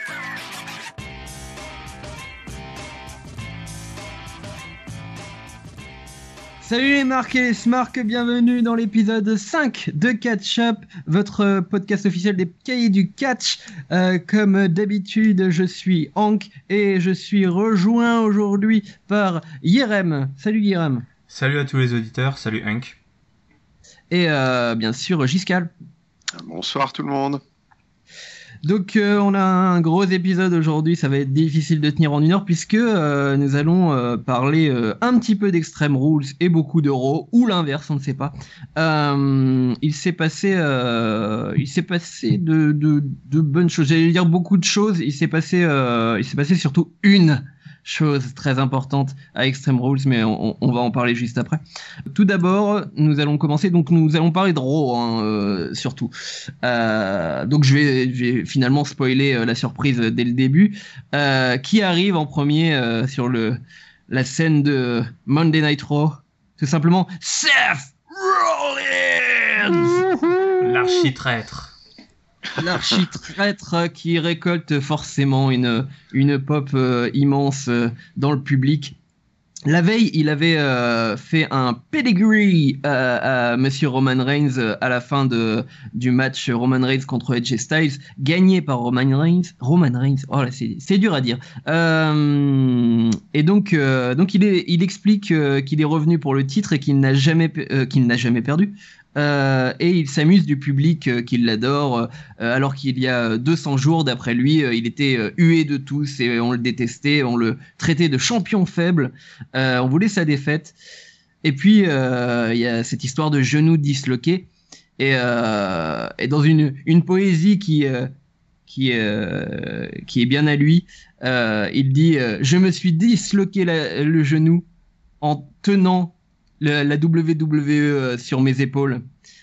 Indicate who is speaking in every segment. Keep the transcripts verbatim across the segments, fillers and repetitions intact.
Speaker 1: Salut les marques et les smarks, bienvenue dans l'épisode cinq de Catch Up, votre podcast officiel des cahiers du catch. Euh, comme d'habitude, je suis Hank et je suis rejoint aujourd'hui par Yerem. Salut Yerem.
Speaker 2: Salut à tous les auditeurs, salut Hank.
Speaker 1: Et euh, bien sûr Giscal.
Speaker 3: Bonsoir tout le monde.
Speaker 1: Donc euh, on a un gros épisode aujourd'hui, ça va être difficile de tenir en une heure puisque euh, nous allons euh, parler euh, un petit peu d'Extreme Rules et beaucoup d'Euro, ou l'inverse, on ne sait pas. Euh, il s'est passé, euh, il s'est passé de, de, de bonnes choses, j'allais dire beaucoup de choses, il s'est passé, euh, il s'est passé surtout une chose très importante à Extreme Rules, mais on, on va en parler juste après. Tout d'abord, nous allons commencer, donc nous allons parler de Raw, hein, euh, surtout. Euh, donc je vais, je vais finalement spoiler euh, la surprise dès le début. Euh, qui arrive en premier euh, sur le la scène de Monday Night Raw? Tout simplement, Seth Rollins,
Speaker 2: l'architraître.
Speaker 1: L'architraître qui récolte forcément une, une pop euh, immense euh, dans le public. La veille, il avait euh, fait un pedigree euh, à Monsieur Roman Reigns euh, à la fin de, du match Roman Reigns contre A J Styles, gagné par Roman Reigns. Roman Reigns, oh là, c'est, c'est dur à dire. Euh, et donc, euh, donc il, est, il explique euh, qu'il est revenu pour le titre et qu'il n'a jamais, euh, qu'il n'a jamais perdu. Euh, et il s'amuse du public euh, qui l'adore, euh, alors qu'il y a deux cents jours, d'après lui, euh, il était euh, hué de tous et on le détestait, on le traitait de champion faible, euh, on voulait sa défaite. Et puis, euh, il y a cette histoire de genou disloqué, et, euh, et dans une, une poésie qui, euh, qui, euh, qui est bien à lui, euh, il dit euh, « Je me suis disloqué la, le genou en tenant la, la W W E sur mes épaules. »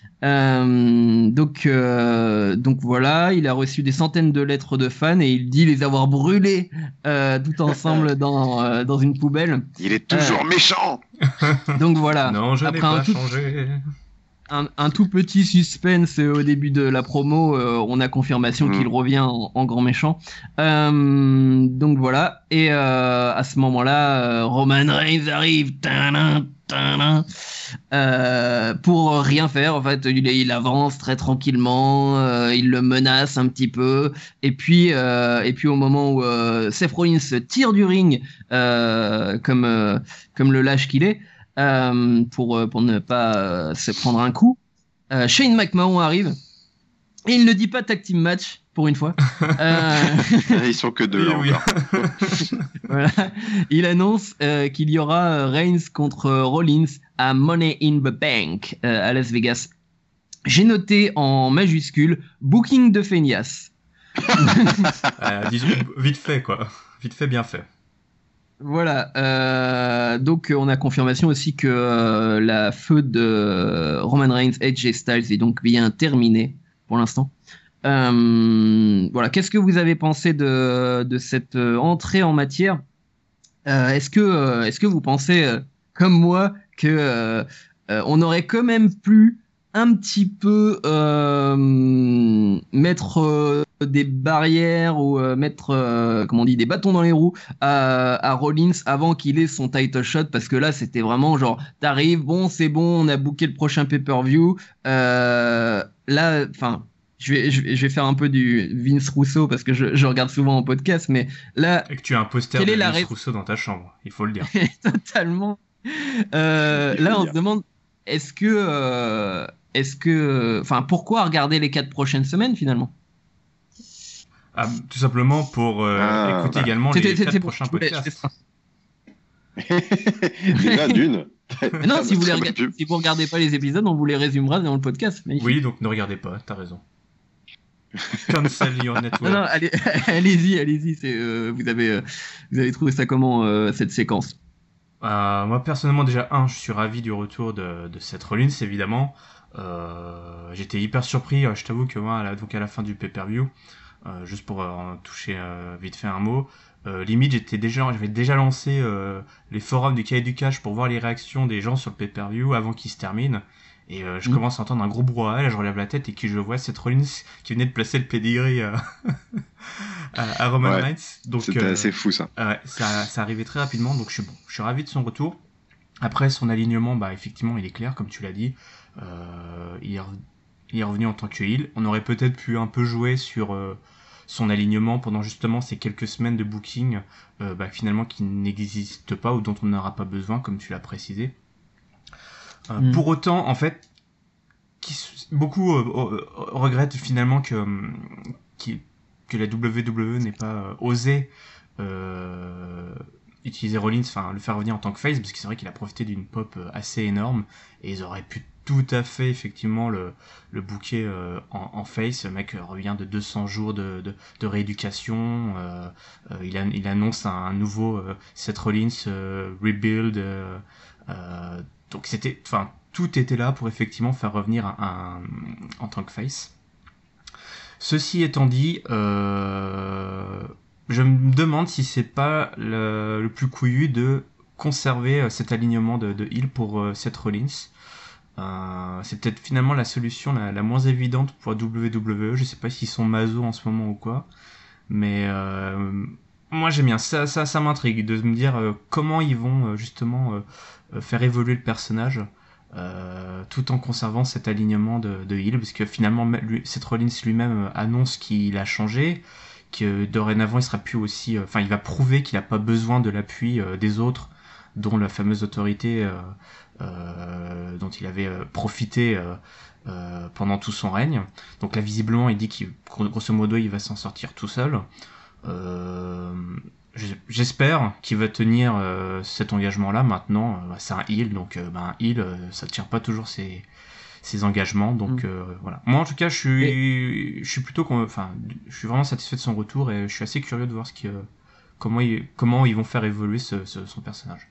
Speaker 1: Euh, donc, euh, donc voilà, il a reçu des centaines de lettres de fans et il dit les avoir brûlées euh, tout ensemble dans, euh, dans une poubelle.
Speaker 3: Il est toujours euh, méchant.
Speaker 1: Donc voilà.
Speaker 2: Non, je
Speaker 1: Après
Speaker 2: n'ai pas
Speaker 1: un tout,
Speaker 2: changé.
Speaker 1: Un, un tout petit suspense au début de la promo, euh, on a confirmation mmh. qu'il revient en, en grand méchant. Euh, donc voilà, et euh, à ce moment-là, euh, Roman Reigns arrive. Tadam, tadam, euh, pour rien faire. En fait, il, il avance très tranquillement, euh, il le menace un petit peu, et puis, euh, et puis au moment où euh, Seth Rollins se tire du ring, euh, comme, euh, comme le lâche qu'il est, euh, pour, pour ne pas euh, se prendre un coup, euh, Shane McMahon arrive, et il ne dit pas tag team match, pour une fois. Euh...
Speaker 3: Ils sont que deux, là,
Speaker 2: oui,
Speaker 3: encore.
Speaker 1: Voilà. Il annonce euh, qu'il y aura Reigns contre Rollins à Money in the Bank euh, à Las Vegas. J'ai noté en majuscule booking de feignasse.
Speaker 2: euh, disons vite fait, quoi. Vite fait, bien fait.
Speaker 1: Voilà. Euh, donc on a confirmation aussi que euh, la feud de Roman Reigns et A J Styles est donc bien terminée pour l'instant. Euh, voilà, qu'est-ce que vous avez pensé de, de cette euh, entrée en matière? euh, Est-ce que, euh, est-ce que vous pensez, euh, comme moi, que euh, euh, on aurait quand même pu un petit peu euh, mettre euh, des barrières ou euh, mettre, euh, comment on dit, des bâtons dans les roues à, à Rollins avant qu'il ait son title shot, parce que là c'était vraiment genre t'arrives, bon c'est bon, on a booké le prochain pay-per-view, euh, là, enfin. Je vais, je, vais, je vais faire un peu du Vince Russo parce que je, je regarde souvent en podcast, mais là...
Speaker 2: Et que tu as un poster de Vince ré... Russo dans ta chambre, il faut le dire.
Speaker 1: Totalement. Euh, là, on dire. se demande, est-ce que... Euh, est-ce que... Enfin, pourquoi regarder les quatre prochaines semaines, finalement?
Speaker 2: Ah, tout simplement pour euh, ah, écouter bah. également les quatre prochains podcasts.
Speaker 3: Déjà, d'une.
Speaker 1: Mais non, si vous, les rega- si vous regardez pas les épisodes, on vous les résumera dans le podcast. Magnifique.
Speaker 2: Oui, donc ne regardez pas, t'as raison. Cancel your network.
Speaker 1: Non, non, allez, allez-y, allez-y. C'est, euh, vous avez, euh, vous avez trouvé ça comment euh, cette séquence?
Speaker 2: euh, Moi, personnellement, déjà un, je suis ravi du retour de, de Seth Rollins, évidemment. Euh, j'étais hyper surpris. Je t'avoue que moi, là, donc à la fin du pay-per-view, euh, juste pour euh, en toucher euh, vite fait un mot, Euh, limite, j'étais déjà, j'avais déjà lancé euh, les forums du Cahier du Cash pour voir les réactions des gens sur le pay-per-view avant qu'il se termine. Et euh, je
Speaker 1: Mm.
Speaker 2: commence à entendre un gros brouhaha, là je relève la tête et qui je vois, Seth Rollins qui venait de placer le pedigree à, à, à Roman
Speaker 3: Ouais,
Speaker 2: Reigns. Donc
Speaker 3: C'était
Speaker 2: euh,
Speaker 3: assez fou ça.
Speaker 2: ouais, ça, ça arrivait très rapidement, donc je suis bon, je suis ravi de son retour. Après son alignement, bah effectivement il est clair, comme tu l'as dit, euh, il, est re- il est revenu en tant que heel. On aurait peut-être pu un peu jouer sur euh, son alignement pendant justement ces quelques semaines de booking, euh, bah, finalement qui n'existe pas ou dont on n'aura pas besoin, comme tu l'as précisé. Euh,
Speaker 1: Mm.
Speaker 2: Pour autant, en fait, qui, beaucoup euh, euh, regrettent finalement que, hum, qui- que la W W E n'ait pas euh, osé euh, utiliser Rollins, enfin le faire revenir en tant que face, parce que c'est vrai qu'il a profité d'une pop euh, assez énorme, et ils auraient pu tout à fait effectivement le, le booker euh, en, en face. Le mec euh, revient de deux cents jours de, de, de rééducation, euh, euh, il, a, il annonce un, un nouveau euh, Seth Rollins euh, rebuild, euh, euh, donc c'était, enfin tout était là pour effectivement faire revenir un, un en tant que face. Ceci étant dit, euh, je me demande si c'est pas le, le plus couillu de conserver euh, cet alignement de, de heel pour euh, Seth Rollins. Euh, c'est peut-être finalement la solution la, la moins évidente pour la W W E. Je sais pas s'ils sont maso en ce moment ou quoi, mais euh, moi j'aime bien. Ça, ça, ça m'intrigue de me dire euh, comment ils vont euh, justement euh, faire évoluer le personnage. Euh, tout en conservant cet alignement de, de heel, parce que finalement lui, Seth Rollins lui-même annonce qu'il a changé, que dorénavant il sera plus aussi, enfin euh, il va prouver qu'il n'a pas besoin de l'appui euh, des autres, dont la fameuse autorité euh, euh, dont il avait euh, profité euh, euh, pendant tout son règne. Donc là visiblement il dit qu'il grosso modo il va s'en sortir tout seul. Euh, J'espère qu'il va tenir euh, cet engagement-là. Maintenant, euh, c'est un heel, donc euh, bah, un heel, euh, ça tient pas toujours ses, ses engagements. Donc
Speaker 1: Mm.
Speaker 2: euh, voilà. Moi, en tout cas, je
Speaker 1: Et,
Speaker 2: suis, je suis plutôt, enfin, je suis vraiment satisfait de son retour et je suis assez curieux de voir ce que, comment ils, comment ils vont faire évoluer ce, ce, son personnage.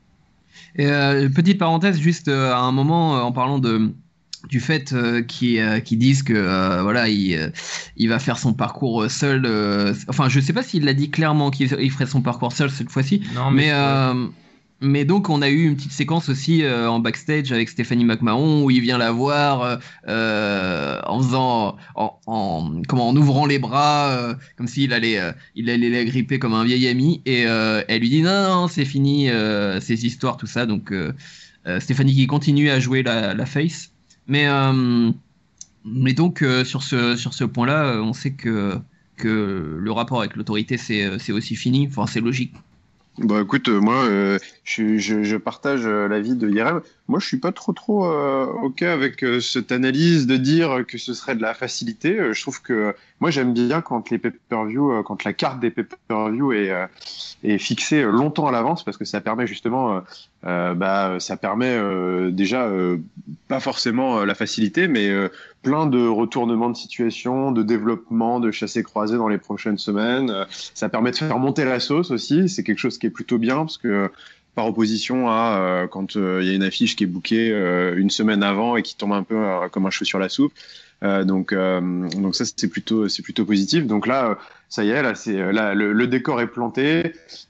Speaker 1: et, euh, petite parenthèse, juste euh, à un moment, euh, en parlant de du fait euh, qu'ils euh, qu'ils disent que euh, voilà il, euh, il va faire son parcours seul, euh, enfin je sais pas s'il l'a dit clairement qu'il il ferait son parcours seul cette fois-ci,
Speaker 2: Non, mais
Speaker 1: mais
Speaker 2: ouais.
Speaker 1: euh, mais donc on a eu une petite séquence aussi euh, en backstage avec Stephanie McMahon où il vient la voir euh, euh, en faisant en, en comment en ouvrant les bras euh, comme s'il allait euh, il allait la gripper comme un vieil ami, et euh, elle lui dit non non c'est fini euh, ces histoires tout ça, donc euh, euh, Stéphanie qui continue à jouer la, la face. Mais, euh, mais donc, euh, sur ce, sur ce point-là, euh, on sait que, que le rapport avec l'autorité, c'est, euh, c'est aussi fini. Enfin, c'est logique.
Speaker 3: Bah écoute, euh, moi euh, je, je, je partage euh, l'avis de Yerem. Moi je suis pas trop trop euh, ok avec euh, cette analyse de dire que ce serait de la facilité. Euh, je trouve que moi j'aime bien quand les pay-per-view, euh, quand la carte des pay-per-view est, euh, est fixée longtemps à l'avance, parce que ça permet justement, euh, euh, bah ça permet euh, déjà euh, pas forcément euh, la facilité, mais euh, plein de retournements de situation, de développement, de chassés-croisés dans les prochaines semaines. Euh, ça permet de faire monter la sauce aussi. C'est quelque chose qui est plutôt bien, parce que par opposition à euh, quand il euh, y a une affiche qui est bookée euh, une semaine avant et qui tombe un peu euh, comme un cheveu sur la soupe. Euh, donc, euh, donc ça c'est plutôt c'est plutôt positif. Donc là, ça y est, là c'est là le, le décor est planté.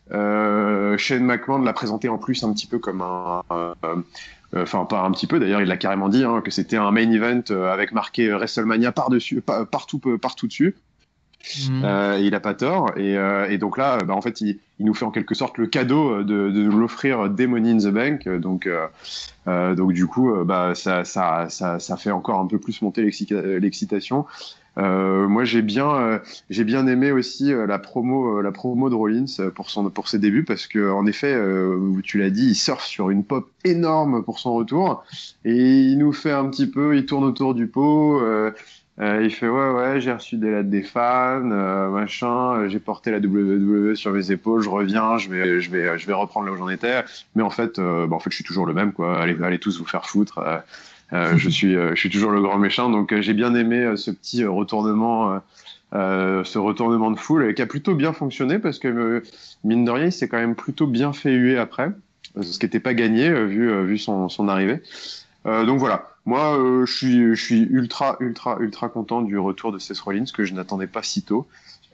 Speaker 3: Euh, Shane McMahon l'a présenté en plus un petit peu comme un euh, enfin pas un petit peu d'ailleurs, il l'a carrément dit hein, que c'était un main event euh, avec marqué WrestleMania par dessus, par, partout partout dessus.
Speaker 1: Mmh.
Speaker 3: Euh, et il a pas tort. Et, euh, et donc là, bah, en fait, il, il nous fait en quelque sorte le cadeau de, de l'offrir dès Money in the Bank. Donc, euh, euh, donc du coup, euh, bah, ça, ça, ça, ça fait encore un peu plus monter l'excitation. Euh, moi, j'ai bien, euh, j'ai bien aimé aussi euh, la promo, euh, la promo de Rollins pour son, pour ses débuts, parce que en effet, euh, tu l'as dit, il surfe sur une pop énorme pour son retour, et il nous fait un petit peu, il tourne autour du pot. Euh, Euh, il fait ouais ouais j'ai reçu des lettres des fans euh, machin euh, j'ai porté la W W E sur mes épaules, je reviens, je vais je vais je vais reprendre là où j'en étais, mais en fait euh, bah, en fait je suis toujours le même quoi, allez allez tous vous faire foutre, euh, euh, je suis euh, je suis toujours le grand méchant. Donc euh, j'ai bien aimé euh, ce petit euh, retournement euh, euh, ce retournement de foule, euh, qui a plutôt bien fonctionné, parce que euh, mine de rien il s'est quand même plutôt bien fait huer après, ce qui n'était pas gagné euh, vu euh, vu son son arrivée. Euh, donc voilà, moi euh, je suis je suis ultra ultra ultra content du retour de Seth Rollins, que je n'attendais pas si tôt.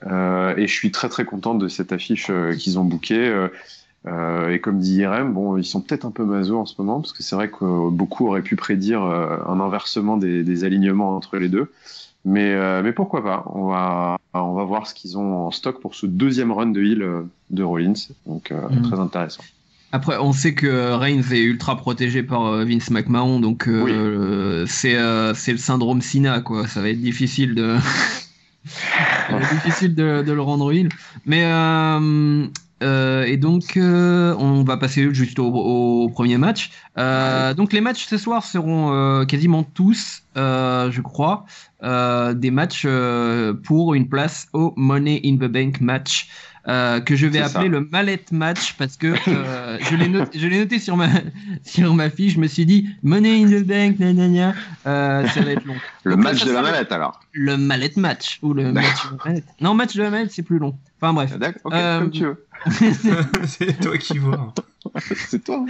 Speaker 3: Euh, et je suis très très content de cette affiche euh, qu'ils ont bookée. Euh, euh, et comme dit Irem, bon, ils sont peut-être un peu maso en ce moment, parce que c'est vrai que euh, beaucoup auraient pu prédire euh, un inversement des, des alignements entre les deux. Mais, euh, mais pourquoi pas, on va, on va voir ce qu'ils ont en stock pour ce deuxième run de heel euh, de Rollins. Donc euh, mmh. très intéressant.
Speaker 1: Après, on sait que Reigns est ultra protégé par Vince McMahon, donc euh, oui. c'est, euh, c'est le syndrome Cena, quoi. Ça va être difficile de... ça va être difficile de, de le rendre heel. Mais... Euh... Euh, et donc, euh, on va passer juste au, au premier match. Euh, donc, les matchs ce soir seront euh, quasiment tous, euh, je crois, euh, des matchs euh, pour une place au Money in the Bank match, euh, que je vais C'est appeler ça. le mallette match parce que euh, je l'ai noté, je l'ai noté sur ma sur ma fiche. Je me suis dit Money in the Bank, gna gna gna, euh, ça va être long.
Speaker 3: Le donc, match là, de la mallette alors.
Speaker 1: Le mallette match ou le match de la mallette. Non, match de la mallette, c'est plus long. Enfin bref.
Speaker 3: D'accord, ok, euh, comme tu veux.
Speaker 2: C'est toi qui vois.
Speaker 3: C'est toi.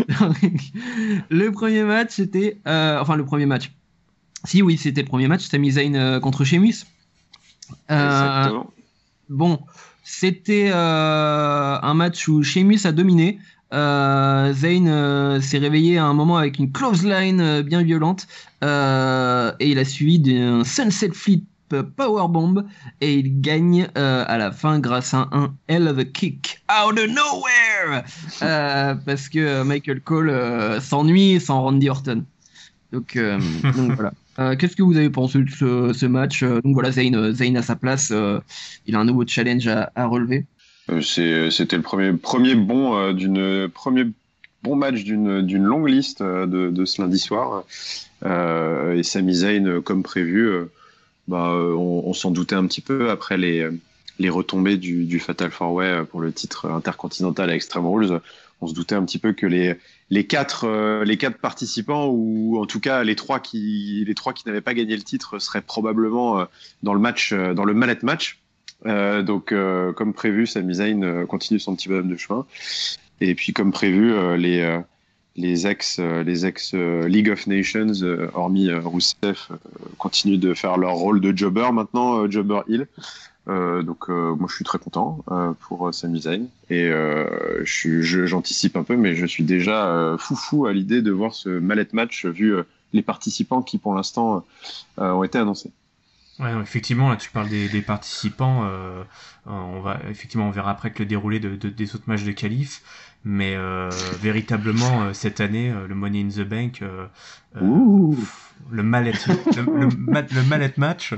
Speaker 1: Le premier match, c'était... Euh, enfin, le premier match. Si, oui, c'était le premier match. Sami Zayn euh, contre Sheamus. Euh, bon, c'était euh, un match où Sheamus a dominé. Euh, Zayn euh, s'est réveillé à un moment avec une clothesline euh, bien violente. Euh, et il a suivi d'un Sunset Flip Powerbomb et il gagne euh, à la fin grâce à un hell of a kick out of nowhere euh, parce que Michael Cole euh, s'ennuie sans Randy Orton. Donc, euh, donc voilà. Euh, qu'est-ce que vous avez pensé de ce, ce match? Donc voilà, Zayn, Zayn à sa place, euh, il a un nouveau challenge à, à relever.
Speaker 3: Euh, c'est, c'était le premier premier bon euh, d'une premier bon match d'une d'une longue liste euh, de, de ce lundi soir euh, et Sami Zayn comme prévu. Euh, Bah, euh, on, on s'en doutait un petit peu après les, les retombées du, du Fatal four way pour le titre intercontinental à Extreme Rules. On se doutait un petit peu que les, les, quatre, euh, les quatre participants, ou en tout cas les trois qui, les trois qui n'avaient pas gagné le titre, seraient probablement euh, dans le match, euh, dans le mallet match. Euh, donc, euh, comme prévu, Sami Zayn euh, continue son petit bonhomme de chemin. Et puis, comme prévu, euh, les. Euh, Les ex, euh, les ex euh, League of Nations, euh, hormis euh, Rousseff, euh, continuent de faire leur rôle de jobber maintenant, euh, jobber heel. Euh, donc euh, moi je suis très content euh, pour euh, Sami Zayn et euh, je, je, j'anticipe un peu, mais je suis déjà euh, foufou à l'idée de voir ce mallet match vu euh, les participants qui pour l'instant euh, ont été annoncés.
Speaker 2: Ouais, effectivement, là tu parles des, des participants. Euh, on va effectivement on verra après que le déroulé de, de, des autres matchs de qualif. Mais euh, véritablement euh, cette année euh, le Money in the Bank euh, euh, le mallet le, le, le mallet match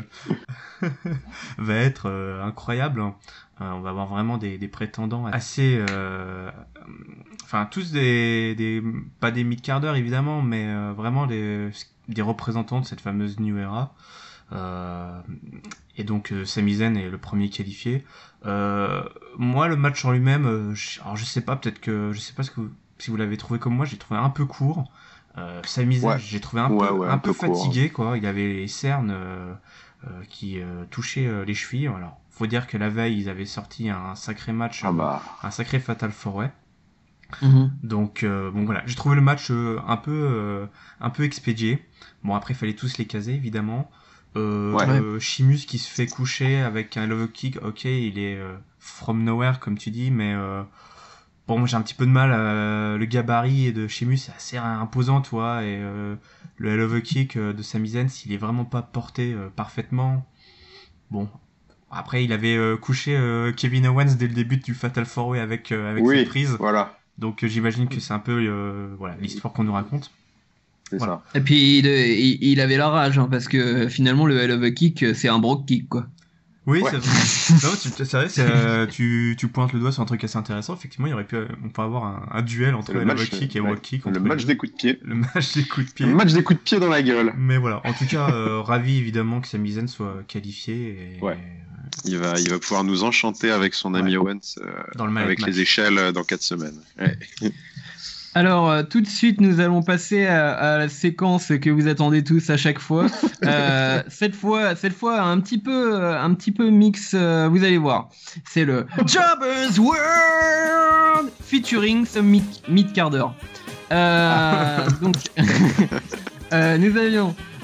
Speaker 2: va être euh, incroyable. Euh, on va avoir vraiment des, des prétendants assez euh, enfin tous des, des pas des mid-carders évidemment, mais euh, vraiment des, des représentants de cette fameuse New Era. Euh, et donc euh, Sami Zayn est le premier qualifié. Euh, moi le match en lui-même, euh, je, alors je sais pas, peut-être que je sais pas ce que vous, si vous l'avez trouvé comme moi, j'ai trouvé un peu court. Euh, Sami Zayn, ouais. j'ai trouvé un ouais, peu ouais, un, un peu, peu fatigué court. quoi. Il avait les cernes euh, euh, qui euh, touchaient euh, les chevilles. Alors faut dire que la veille ils avaient sorti un sacré match,
Speaker 3: ah bah.
Speaker 2: un sacré Fatal four way.
Speaker 1: Mm-hmm.
Speaker 2: Donc euh, bon voilà, j'ai trouvé le match euh, un peu euh, un peu expédié. Bon après il fallait tous les caser évidemment. Euh, ouais. euh, Sheamus qui se fait coucher avec un love kick, ok, il est euh, from nowhere comme tu dis, mais euh, bon, moi j'ai un petit peu de mal. Euh, le gabarit de Sheamus c'est assez imposant, toi, et euh, le love kick de Sami Zayn, s'il est vraiment pas porté euh, parfaitement, bon. Après, il avait euh, couché euh, Kevin Owens dès le début du Fatal four way avec euh, avec
Speaker 3: oui,
Speaker 2: cette prise.
Speaker 3: Voilà.
Speaker 2: Donc euh, j'imagine que c'est un peu euh, voilà l'histoire qu'on nous raconte.
Speaker 3: C'est
Speaker 2: voilà.
Speaker 3: ça.
Speaker 1: Et puis il, il, il avait la rage hein, parce que finalement le hell of a kick c'est un brogue kick quoi.
Speaker 2: Oui,
Speaker 3: ouais.
Speaker 2: c'est vrai. Non, tu, c'est vrai, c'est, euh, tu, tu pointes le doigt sur un truc assez intéressant. Effectivement, il y aurait pu, on peut avoir un, un duel entre le match kick et
Speaker 3: ouais,
Speaker 2: walk kick.
Speaker 3: Le match des coups de pied.
Speaker 2: Le match des coups de pied.
Speaker 3: Le match des coups de pied dans la gueule.
Speaker 2: Mais voilà. En tout cas, euh, ravi évidemment que Sami Zayn soit qualifié. Et,
Speaker 3: ouais. Et, il va, il va pouvoir nous enchanter avec son ami ouais. Owens euh, dans le avec match. Les échelles euh, dans quatre semaines. Ouais.
Speaker 1: Alors, euh, tout de suite, nous allons passer à, à la séquence que vous attendez tous à chaque fois. Euh, cette fois, cette fois, un petit peu, un petit peu mix. Euh, vous allez voir, c'est le Jobber's World featuring some mid- mid-carder. Euh, donc, euh, nous avions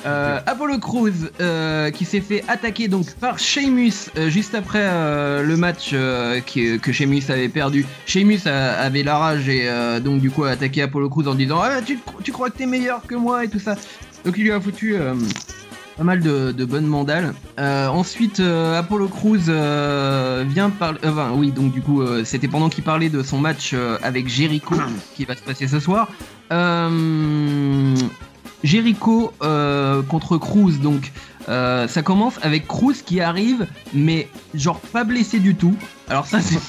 Speaker 1: Euh, Apollo Crews euh, qui s'est fait attaquer donc par Sheamus euh, juste après euh, le match euh, qui, que Sheamus avait perdu. Sheamus a, avait la rage et euh, donc du coup a attaqué Apollo Crews en disant ah, tu, tu crois que t'es meilleur que moi et tout ça. Donc il lui a foutu euh, pas mal de, de bonnes mandales. Euh, ensuite euh, Apollo Crews euh, vient parler. Euh, enfin, oui donc du coup euh, c'était pendant qu'il parlait de son match euh, avec Jericho qui va se passer ce soir. Euh, Jericho euh, contre Crews, donc euh, ça commence avec Crews qui arrive, mais genre pas blessé du tout. Alors ça c'est...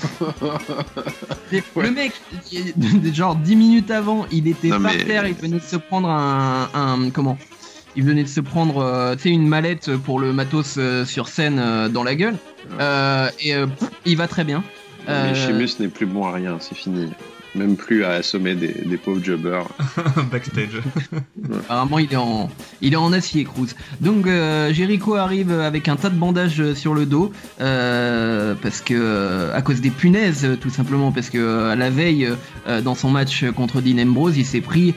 Speaker 1: c'est ouais. Le mec, genre dix minutes avant, il était non, par mais... terre, il venait de se prendre un... un comment il venait de se prendre euh, tu sais, une mallette pour le matos euh, sur scène euh, dans la gueule. Euh, et euh, pff, il va très bien.
Speaker 3: Non, mais euh... Sheamus n'est plus bon à rien, c'est fini. Même plus à assommer des, des pauvres jobbers.
Speaker 2: Backstage.
Speaker 1: Apparemment, il est en, il est en acier, Crews. Donc, euh, Jericho arrive avec un tas de bandages sur le dos, euh, parce que à cause des punaises, tout simplement, parce que euh, la veille, euh, dans son match contre Dean Ambrose, il s'est pris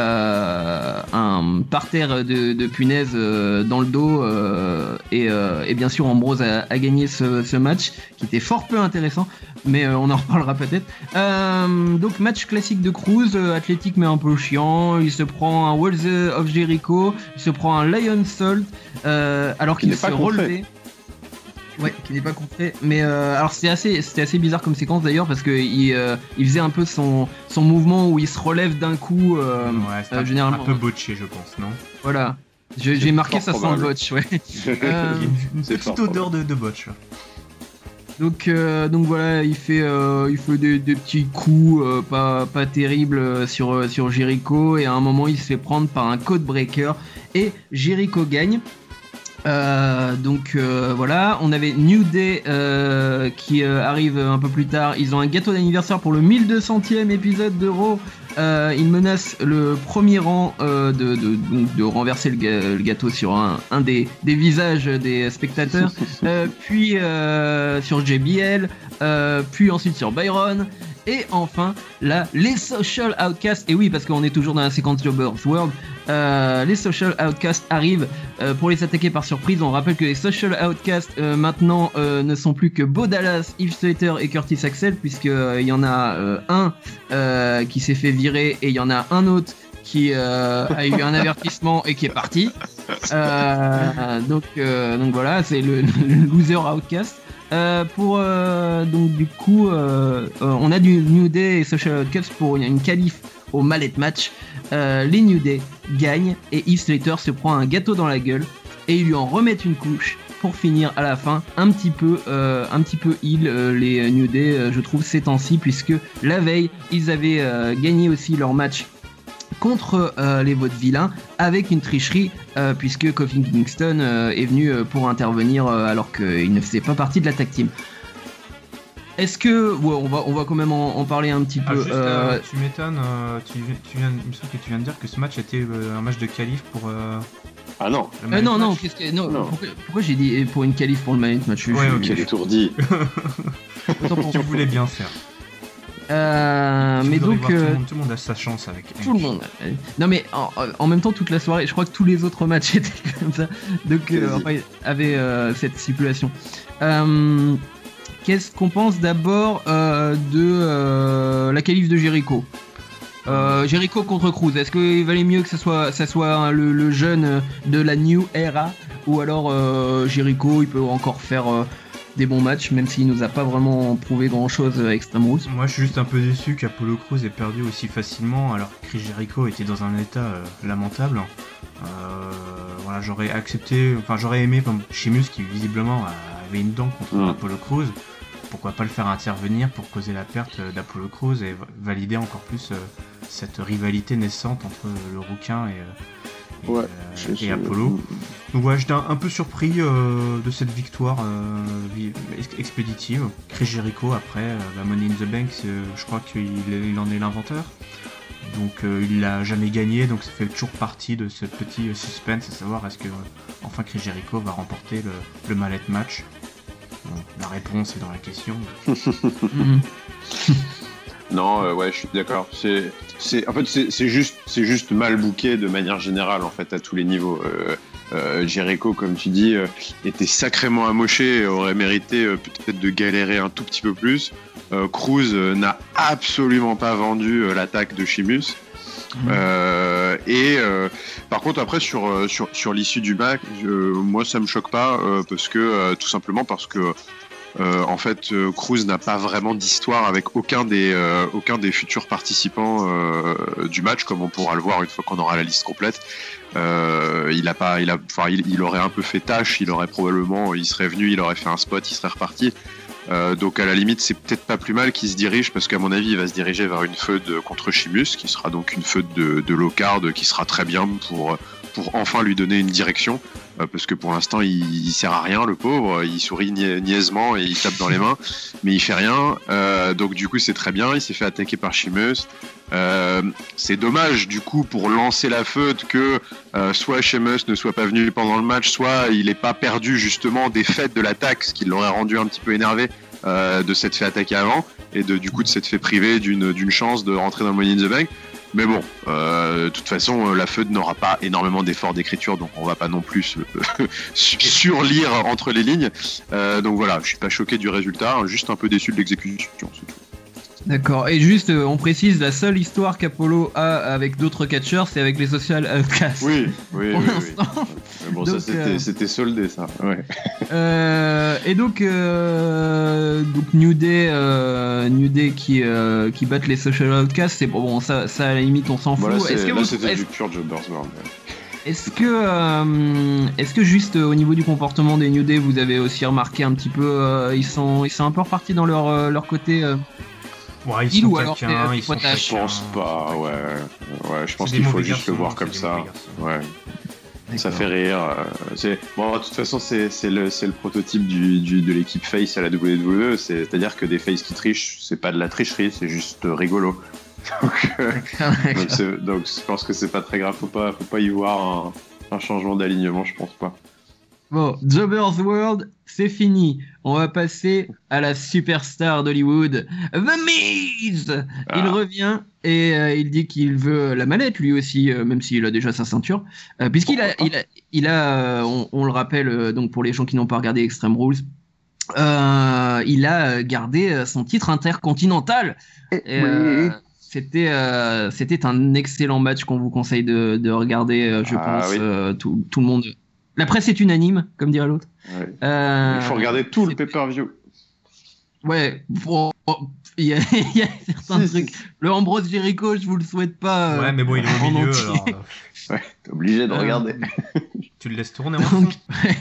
Speaker 1: euh, un parterre de, de punaises euh, dans le dos, euh, et, euh, et bien sûr, Ambrose a, a gagné ce, ce match, qui était fort peu intéressant, mais euh, on en reparlera peut-être. Euh, Donc match classique de Crews, euh, athlétique mais un peu chiant, il se prend un Walls of Jericho, il se prend un Lion Salt, euh, alors qu'il se relevait. Ouais, qui n'est pas contré. Mais euh, alors c'était assez, c'était assez bizarre comme séquence d'ailleurs parce que il, euh, il faisait un peu son, son mouvement où il se relève d'un coup. Euh,
Speaker 2: ouais, c'est euh, un, généralement un peu botché, je pense, non?
Speaker 1: Voilà. Je, j'ai marqué ça sans botch, ouais.
Speaker 2: euh, une petite fort, odeur de, de botch.
Speaker 1: Donc, euh, donc voilà, il fait, euh, il fait des, des petits coups euh, pas, pas terribles sur, sur Jericho et à un moment il se fait prendre par un codebreaker et Jericho gagne. Euh, donc euh, voilà, on avait New Day euh, qui euh, arrive un peu plus tard. Ils ont un gâteau d'anniversaire pour le mille deux centième épisode de Raw. Euh, ils menacent le premier rang euh, de, de, de, de renverser le, le gâteau sur un, un des, des visages des spectateurs. euh, puis euh, sur J B L, euh, puis ensuite sur Byron. Et enfin, là, les Social Outcasts, et oui, parce qu'on est toujours dans la séquence Jobbers World, euh, les Social Outcasts arrivent euh, pour les attaquer par surprise. On rappelle que les Social Outcasts, euh, maintenant, euh, ne sont plus que Bo Dallas, Heath Slater et Curtis Axel, puisqu'il euh, y en a euh, un euh, qui s'est fait virer et il y en a un autre qui euh, a eu un avertissement et qui est parti. Euh, donc, euh, donc voilà, c'est le, le loser outcast. Euh, pour euh, donc du coup, euh, euh, on a du New Day et Social Outcasts pour une qualif au mallet match. Euh, les New Day gagnent et Heath Slater se prend un gâteau dans la gueule et ils lui en remettent une couche pour finir à la fin un petit peu, euh, un petit peu heal euh, les New Day, euh, je trouve ces temps-ci, puisque la veille ils avaient euh, gagné aussi leur match contre euh, les vaudevillains avec une tricherie euh, puisque Kofi Kingston euh, est venu euh, pour intervenir euh, alors qu'il ne faisait pas partie de la tag team. Est-ce que ouais, on va on va quand même en, en parler un petit
Speaker 2: ah,
Speaker 1: peu.
Speaker 2: Juste, euh... Euh, tu m'étonnes, euh, tu, tu viens, il me semble que tu viens de dire que ce match était euh, un match de qualif pour. Euh...
Speaker 3: Ah non.
Speaker 1: Euh, non non qu'est-ce que non, non. Pourquoi, pourquoi j'ai dit pour une qualif pour le mallet match?
Speaker 3: Ouais, ok, étourdi.
Speaker 2: Tu voulais bien faire.
Speaker 1: Euh, mais donc
Speaker 2: tout, euh, le monde, tout le monde a sa chance avec
Speaker 1: tout le monde. Non mais en, en même temps toute la soirée, je crois que tous les autres matchs étaient comme ça. Donc euh, enfin, avait euh, cette stipulation. Euh, qu'est-ce qu'on pense d'abord euh, de euh, la qualif de Jericho? Euh, Jericho contre Crews, est-ce qu'il valait mieux que ça soit, ça soit le, le jeune de la New Era, ou alors euh, Jericho il peut encore faire euh, des bons matchs, même s'il nous a pas vraiment prouvé grand chose à Extreme Rules?
Speaker 2: Moi je suis juste un peu déçu qu'Apollo Crews ait perdu aussi facilement alors que Chris Jericho était dans un état euh, lamentable. Euh, voilà, j'aurais accepté, enfin j'aurais aimé comme Sheamus qui visiblement avait une dent contre mmh. Apollo Crews. Pourquoi pas le faire intervenir pour causer la perte d'Apollo Crews et valider encore plus euh, cette rivalité naissante entre le rouquin et, euh, et,
Speaker 3: ouais,
Speaker 2: euh, et Apollo. Donc ouais, j'étais un, un peu surpris euh, de cette victoire euh, expéditive. Chris Jericho après, euh, la Money in the Bank, euh, je crois qu'il il en est l'inventeur. Donc euh, il l'a jamais gagné, donc ça fait toujours partie de ce petit suspense à savoir est-ce que euh, enfin Chris Jericho va remporter le, le mallet match. Bon, la réponse est dans la question.
Speaker 3: Non, euh, ouais, je suis d'accord. C'est, c'est, en fait, c'est, c'est juste, c'est juste mal booké de manière générale, en fait, à tous les niveaux. Euh, euh, Jericho, comme tu dis, euh, était sacrément amoché et aurait mérité euh, peut-être de galérer un tout petit peu plus. Euh, Cruz euh, n'a absolument pas vendu euh, l'attaque de Sheamus. Mmh. Euh, et euh, par contre après sur euh, sur sur l'issue du match, euh, moi ça me choque pas euh, parce que euh, tout simplement parce que euh, en fait euh, Cruz n'a pas vraiment d'histoire avec aucun des euh, aucun des futurs participants euh, du match, comme on pourra le voir une fois qu'on aura la liste complète. Euh, il a pas, il a, enfin il, il aurait un peu fait tâche, il aurait probablement, il serait venu, il aurait fait un spot, il serait reparti. Euh, donc à la limite c'est peut-être pas plus mal qu'il se dirige, parce qu'à mon avis il va se diriger vers une feud contre Sheamus, qui sera donc une feud de, de low card, qui sera très bien pour, pour enfin lui donner une direction, euh, parce que pour l'instant il, il sert à rien, le pauvre, il sourit nia- niaisement et il tape dans les mains, mais il fait rien, euh, donc du coup c'est très bien, il s'est fait attaquer par Sheamus. Euh, c'est dommage du coup pour lancer la feud que euh, soit Sheamus ne soit pas venu pendant le match, soit il n'ait pas perdu justement des fêtes de l'attaque, ce qui l'aurait rendu un petit peu énervé euh, de s'être fait attaquer avant et de, du coup de s'être fait priver d'une, d'une chance de rentrer dans le Money in the Bank. Mais bon, euh, de toute façon, la feud n'aura pas énormément d'efforts d'écriture, donc on va pas non plus euh, surlire entre les lignes. Euh, donc voilà, je suis pas choqué du résultat, juste un peu déçu de l'exécution, c'est tout.
Speaker 1: D'accord, et juste euh, on précise, la seule histoire qu'Apollo a avec d'autres catcheurs, c'est avec les Social Outcasts.
Speaker 3: Oui, oui,
Speaker 1: pour
Speaker 3: oui,
Speaker 1: l'instant.
Speaker 3: oui. Mais bon, donc, ça c'était, euh... c'était soldé, ça. Ouais.
Speaker 1: Euh, et donc, euh, donc New Day, euh, New Day qui euh, qui battent les Social Outcasts, c'est bon, ça, ça à la limite on s'en fout.
Speaker 3: Voilà,
Speaker 1: est-ce que
Speaker 3: là
Speaker 1: vous,
Speaker 3: c'était
Speaker 1: est-ce...
Speaker 3: du pur Jobber's World. Ouais.
Speaker 1: Est-ce que, euh, est-ce que juste euh, au niveau du comportement des New Day, vous avez aussi remarqué un petit peu, euh, ils sont, ils sont un peu repartis dans leur euh, leur côté. Euh...
Speaker 2: Ouais, ils
Speaker 1: Il
Speaker 2: sont
Speaker 1: ou alors
Speaker 2: taquins,
Speaker 1: c'est,
Speaker 2: ils sont
Speaker 1: c'est
Speaker 3: Je pense pas, ouais. Ouais, je pense
Speaker 2: c'est
Speaker 3: qu'il faut juste
Speaker 2: garçons,
Speaker 3: le voir comme ça. Ouais.
Speaker 1: D'accord.
Speaker 3: Ça fait rire. Euh, c'est... Bon, de toute façon, c'est, c'est, le, c'est le prototype du, du, de l'équipe face à la W W E. C'est, c'est-à-dire que des faces qui trichent, c'est pas de la tricherie, c'est juste rigolo. Donc, euh, donc, c'est, donc je pense que c'est pas très grave. Faut pas, faut pas y voir un, un changement d'alignement, je pense pas.
Speaker 1: Bon, Jobber's World, c'est fini. On va passer à la superstar d'Hollywood, The Miz. Ah. Il revient et euh, il dit qu'il veut la mallette lui aussi, euh, même s'il a déjà sa ceinture, euh, puisqu'il a, il a, il a, euh, on, on le rappelle euh, donc pour les gens qui n'ont pas regardé Extreme Rules, euh, il a gardé son titre intercontinental. Et, euh, oui. C'était, euh, c'était un excellent match qu'on vous conseille de, de regarder, euh, je ah, pense, oui. euh, tout, tout le monde. La presse est unanime, comme dirait l'autre.
Speaker 3: Ouais. Euh, il faut regarder tout c'est... le pay-per-view.
Speaker 1: Ouais, bon, il y a, il y a certains trucs. Le Ambrose Jericho, je vous le souhaite pas.
Speaker 2: Euh, ouais, mais bon, il est au milieu, alors...
Speaker 3: Ouais, t'es obligé de euh, regarder.
Speaker 2: Tu le laisses tourner en Donc,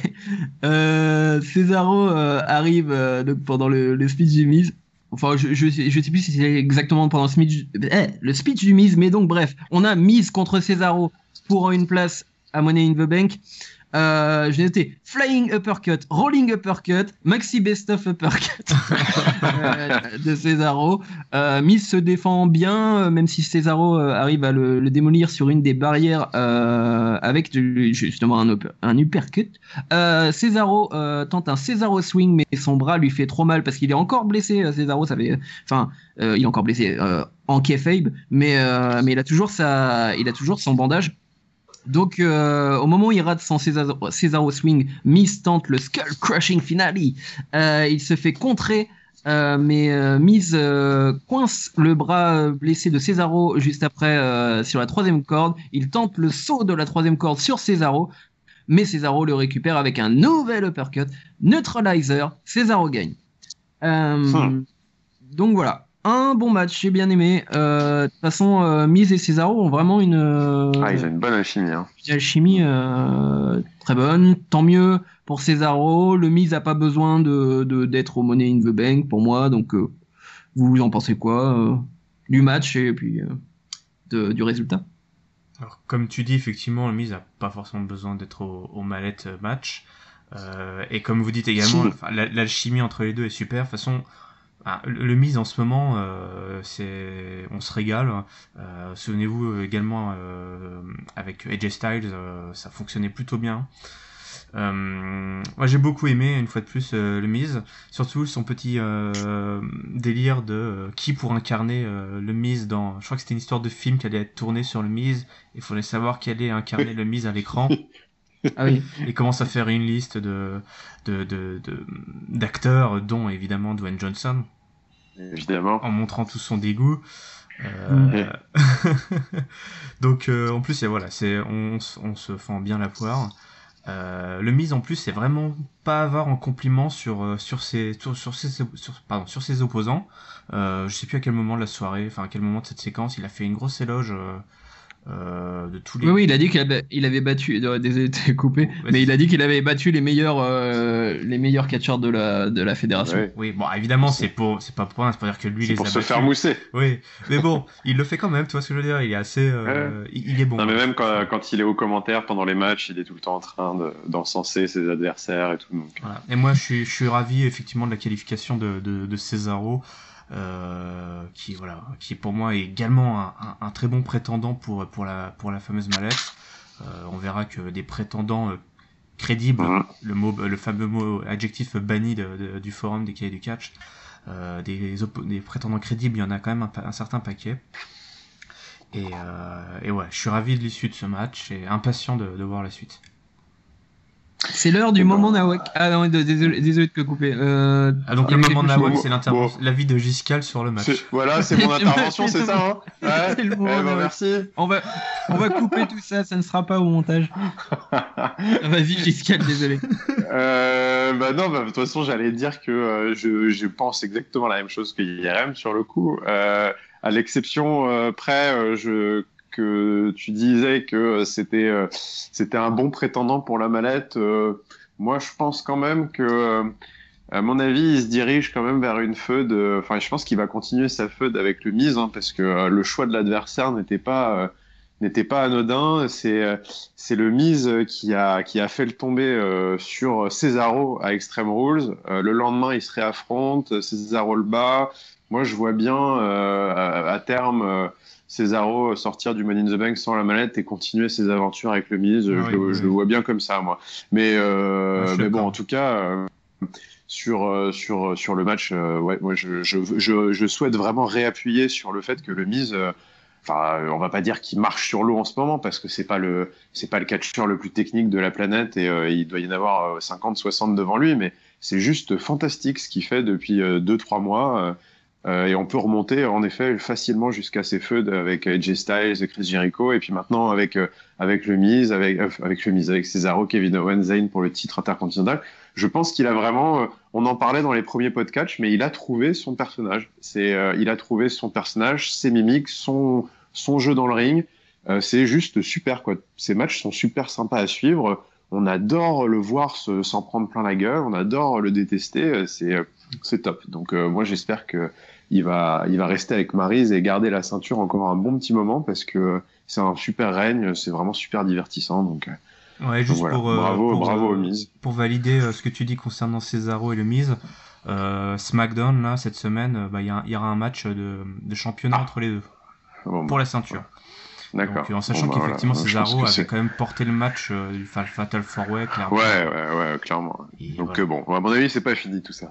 Speaker 1: euh, Cesaro euh, arrive euh, donc pendant le, le speech du Miz. Enfin, je, je, je sais plus si c'est exactement pendant le speech, eh, le speech du Miz, mais donc bref, on a Miz contre Cesaro pour une place à Money in the Bank. Euh, j'ai noté Flying Uppercut, Rolling Uppercut, Maxi Best of Uppercut euh, de Cesaro. Euh, Miz se défend bien, même si Cesaro euh, arrive à le, le démolir sur une des barrières euh, avec du, justement un, upper, un uppercut. Euh, Cesaro euh, tente un Cesaro swing, mais son bras lui fait trop mal parce qu'il est encore blessé. Cesaro, ça fait, enfin, euh, il est encore blessé euh, en kayfabe, mais euh, mais il a toujours sa, il a toujours son bandage. Donc, euh, au moment où il rate son Cesaro, Cesaro Swing, Miz tente le Skull Crushing Finale. Euh, il se fait contrer, euh, mais euh, Miz euh, coince le bras blessé de Cesaro juste après euh, sur la troisième corde. Il tente le saut de la troisième corde sur Cesaro, mais Cesaro le récupère avec un nouvel uppercut. Neutralizer, Cesaro gagne. Euh, hmm. Donc voilà. Un bon match, j'ai bien aimé. Euh, de toute façon, euh, Miz et Cesaro ont vraiment une. Euh,
Speaker 3: ah, ils ont une bonne alchimie. Hein.
Speaker 1: Une alchimie euh, très bonne. Tant mieux pour Cesaro. Le Miz n'a pas besoin de, de d'être au Money in the Bank pour moi. Donc, euh, vous en pensez quoi euh, du match et puis euh, de, du résultat?
Speaker 2: Alors, comme tu dis, effectivement, le Miz n'a pas forcément besoin d'être au, au mallettes match. Euh, et comme vous dites également, si. l'alchimie entre les deux est super. De toute façon. Ah, le, le Miz en ce moment, euh, c'est, on se régale. Euh, souvenez-vous également euh, avec A J Styles, euh, ça fonctionnait plutôt bien. Euh, moi j'ai beaucoup aimé une fois de plus euh, le Miz, surtout son petit euh, délire de euh, qui pour incarner euh, le Miz dans, je crois que c'était une histoire de film qui allait être tournée sur le Miz, il fallait savoir qui allait incarner le Miz à l'écran.
Speaker 1: Ah oui.
Speaker 2: Il commence à faire une liste de de de, de d'acteurs, dont évidemment Dwayne Johnson,
Speaker 3: Évidemment.
Speaker 2: en montrant tout son dégoût. Euh... Donc euh, en plus, voilà, c'est on, on se fend bien la poire. Euh, le Miz en plus c'est vraiment pas avare en compliments sur sur ses sur, sur ses sur, pardon sur ses opposants. Euh, je sais plus à quel moment de la soirée, enfin à quel moment de cette séquence, il a fait une grosse éloge euh, euh, de tous les.
Speaker 1: Oui, oui, il a dit qu'il avait, il avait battu. euh, Désolé de te couper,
Speaker 2: Ouais,
Speaker 1: mais il a dit qu'il avait battu les meilleurs, euh, les meilleurs catcheurs de la de la fédération.
Speaker 3: Ouais.
Speaker 2: Oui, bon, évidemment, c'est pour, c'est pas pour, c'est pour dire que lui
Speaker 3: C'est
Speaker 2: les
Speaker 3: pour
Speaker 2: a
Speaker 3: se
Speaker 2: battus.
Speaker 3: faire mousser.
Speaker 2: Oui, mais bon, il le fait quand même, tu vois ce que je veux dire. Il est assez, euh, il, il est bon.
Speaker 3: Non, mais même quand, quand il est aux commentaires pendant les matchs, il est tout le temps en train de, d'encenser ses adversaires et tout. Donc.
Speaker 2: Voilà. Et moi, je suis, je suis ravi effectivement de la qualification de, de, de Cesaro. Euh, qui voilà, qui pour moi est également un, un, un très bon prétendant pour pour la pour la fameuse mallette. Euh, on verra que des prétendants euh, crédibles,
Speaker 3: Mmh.
Speaker 2: le mot, le fameux mot adjectif banni de, de, du forum des cahiers du catch, euh, des des prétendants crédibles, il y en a quand même un, un certain paquet. Et euh, et ouais, je suis ravi de l'issue de ce match et impatient de, de voir la suite.
Speaker 1: C'est l'heure du moment Nawak. Ah non, désolé, désolé de te couper. Euh,
Speaker 2: Ah, donc
Speaker 1: il y
Speaker 2: le
Speaker 1: avait
Speaker 2: moment
Speaker 1: quelque chose-
Speaker 2: Nawak, c'est l'intervention,
Speaker 3: Bon.
Speaker 2: l'avis de Giscal sur le match.
Speaker 3: C'est- Voilà, c'est mon intervention, c'est ça, hein ouais.
Speaker 1: C'est le
Speaker 3: Eh
Speaker 1: moment
Speaker 3: ben,
Speaker 1: Nawak.
Speaker 3: merci.
Speaker 1: On va, on va couper tout ça, ça ne sera pas au montage. Vas-y, Giscal, désolé.
Speaker 3: Euh, bah non, bah, de toute façon, j'allais dire que euh, je, je pense exactement la même chose que I R M sur le coup. Euh, à l'exception euh, près, euh, je, que tu disais que c'était euh, c'était un bon prétendant pour la mallette. Euh, moi, je pense quand même que, euh, à mon avis, il se dirige quand même vers une feud. euh, Enfin, je pense qu'il va continuer sa feud avec le Miz, hein, parce que euh, le choix de l'adversaire n'était pas euh, n'était pas anodin. C'est euh, c'est le Miz qui a qui a fait le tomber euh, sur Cesaro à Extreme Rules. Euh, le lendemain, ils se réaffrontent. Cesaro le bat. Moi, je vois bien euh, à, à terme euh, Cesaro sortir du Money in the Bank sans la mallette et continuer ses aventures avec le Miz.
Speaker 2: Ah
Speaker 3: je,
Speaker 2: oui,
Speaker 3: le,
Speaker 2: oui.
Speaker 3: je le vois bien comme ça, moi. Mais, euh,
Speaker 2: Ouais, je suis
Speaker 3: mais bon,
Speaker 2: d'accord.
Speaker 3: en tout cas, euh, sur, euh, sur, sur le match, euh, ouais, moi, je, je, je, je souhaite vraiment réappuyer sur le fait que le Miz, euh, enfin, euh, on va pas dire qu'il marche sur l'eau en ce moment parce que c'est pas le, c'est pas le catcheur le plus technique de la planète et euh, il doit y en avoir euh, cinquante, soixante devant lui, mais c'est juste fantastique ce qu'il fait depuis euh, deux, trois mois. Euh, euh, et on peut remonter en effet facilement jusqu'à ses feuds avec A J Styles et Chris Jericho et puis maintenant avec euh, avec le Miz, avec euh, avec le Miz, avec Cesaro, Kevin Owens, Zayn pour le titre intercontinental. Je pense qu'il a vraiment, euh, on en parlait dans les premiers podcasts, mais il a trouvé son personnage. C'est, euh, il a trouvé son personnage, ses mimiques, son son jeu dans le ring. Euh, c'est juste super quoi. Ces matchs sont super sympas à suivre. On adore le voir se, s'en prendre plein la gueule. On adore le détester. C'est c'est top. Donc euh, moi j'espère que il va, il va rester avec Maryse et garder la ceinture encore un bon petit moment parce que c'est un super règne, c'est vraiment super divertissant. Donc,
Speaker 2: Ouais, juste
Speaker 3: donc voilà.
Speaker 2: pour, euh,
Speaker 3: bravo,
Speaker 2: pour,
Speaker 3: bravo
Speaker 2: euh,
Speaker 3: au Miz.
Speaker 2: pour valider euh, ce que tu dis concernant Cesaro et le Miz, euh, SmackDown, là, cette semaine, euh, bah, il y, a- il y aura un match de, de championnat
Speaker 3: Ah.
Speaker 2: entre les deux,
Speaker 3: Bon,
Speaker 2: pour la ceinture.
Speaker 3: d'accord.
Speaker 2: Donc, euh, en sachant
Speaker 3: Bon, bah,
Speaker 2: qu'effectivement,
Speaker 3: voilà. Je pense
Speaker 2: Cesaro
Speaker 3: que
Speaker 2: avait
Speaker 3: c'est-
Speaker 2: quand même porté le match euh, du Fa- Fatal four Way, clairement.
Speaker 3: Ouais, ouais, ouais, clairement.
Speaker 2: Et
Speaker 3: Donc
Speaker 2: voilà.
Speaker 3: euh, bon, à mon avis, c'est pas fini tout ça.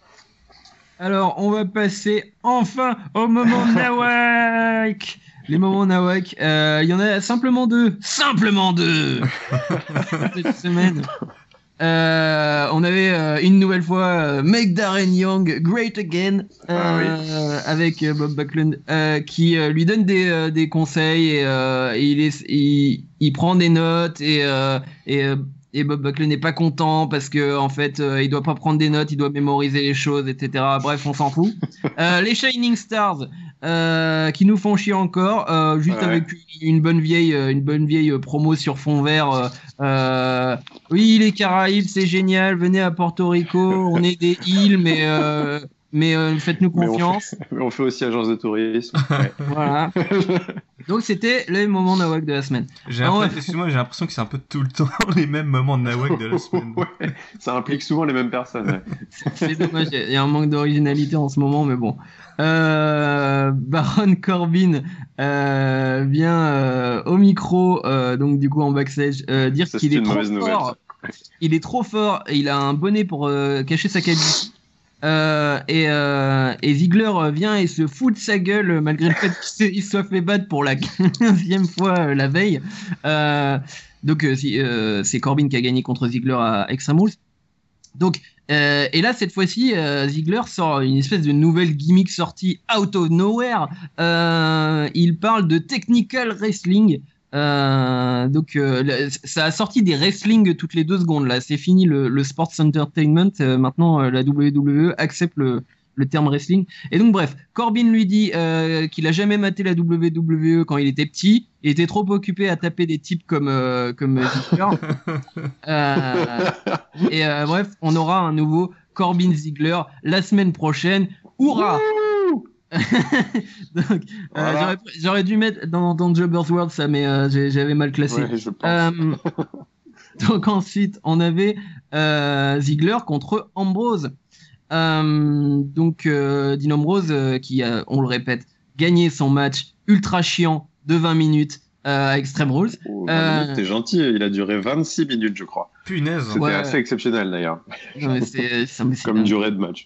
Speaker 1: Alors, on va passer enfin au moment Nawak. Les moments Nawak, euh, il y en a simplement deux. Simplement deux cette semaine. Euh, on avait euh, une nouvelle fois euh, Make Darren Young Great Again euh,
Speaker 3: Ah oui.
Speaker 1: avec euh, Bob Backlund euh, qui euh, lui donne des, euh, des conseils et, euh, et il, est, il, il prend des notes et, euh, et, euh, et Bob Backlund n'est pas content parce que en fait euh, il doit pas prendre des notes, il doit mémoriser les choses, et cetera. Bref, on s'en fout. Euh, les Shining Stars euh, qui nous font chier encore, euh, juste
Speaker 3: Ouais.
Speaker 1: avec une bonne vieille, euh, une bonne vieille promo sur fond vert. Euh, euh, oui, les Caraïbes, c'est génial. Venez à Porto Rico, on est des îles, mais euh, mais euh, faites-nous
Speaker 3: Mais on
Speaker 1: confiance.
Speaker 3: Mais on fait aussi agence de tourisme. Ouais.
Speaker 1: Voilà. Donc c'était les moments Nawak de la semaine.
Speaker 2: J'ai
Speaker 1: Ah ouais.
Speaker 2: l'impression, excuse-moi, j'ai l'impression que c'est un peu tout le temps les mêmes moments de Nawak de la semaine.
Speaker 3: Ouais, ça implique souvent les mêmes personnes. ouais.
Speaker 1: C'est dommage, il y a un manque d'originalité en ce moment, mais bon. Euh, Baron Corbin euh, vient euh, au micro, euh, donc du coup en backstage, euh, dire
Speaker 3: Ça,
Speaker 1: qu'il
Speaker 3: c'est
Speaker 1: est
Speaker 3: une
Speaker 1: trop
Speaker 3: mauvaise nouvelle,
Speaker 1: fort.
Speaker 3: ça.
Speaker 1: il est trop fort et il a un bonnet pour euh, cacher sa calvitie. Euh, et, euh, et Ziggler vient et se fout de sa gueule malgré le fait qu'il soit fait battre pour la quinzième fois euh, la veille. Euh, donc euh, si, euh, c'est Corbin qui a gagné contre Ziggler à Extreme Rules. Donc euh, et là cette fois-ci euh, Ziggler sort une espèce de nouvelle gimmick sortie out of nowhere. Euh, il parle de technical wrestling. Euh, donc euh, le- ça a sorti des wrestling toutes les deux secondes là, c'est fini le, le sports entertainment. Euh, maintenant euh, la W W E accepte le, le terme wrestling. Et donc bref, Corbin lui dit euh, qu'il a jamais maté la W W E quand il était petit, il était trop occupé à taper des types comme euh, comme Ziggler. Euh, et euh, bref, on aura un nouveau Corbin Ziggler la semaine prochaine. Hourra! Donc, euh,
Speaker 3: Voilà.
Speaker 1: j'aurais, j'aurais dû mettre dans, dans Jobber's World ça, mais euh, j'ai- j'avais mal classé.
Speaker 3: Ouais, je pense.
Speaker 1: Euh, donc ensuite, on avait euh, Ziggler contre Ambrose. Euh, donc euh, Dean Ambrose euh, qui a, on le répète, gagné son match ultra chiant de vingt minutes euh, à Extreme Rules.
Speaker 3: Oh, vingt minutes, t'es gentil, il a duré vingt-six minutes, je crois.
Speaker 2: Punaise.
Speaker 3: C'était
Speaker 1: Ouais.
Speaker 3: assez exceptionnel d'ailleurs,
Speaker 1: Non, mais c'est, ça me- c'est
Speaker 3: comme
Speaker 1: dingue.
Speaker 3: durée de match.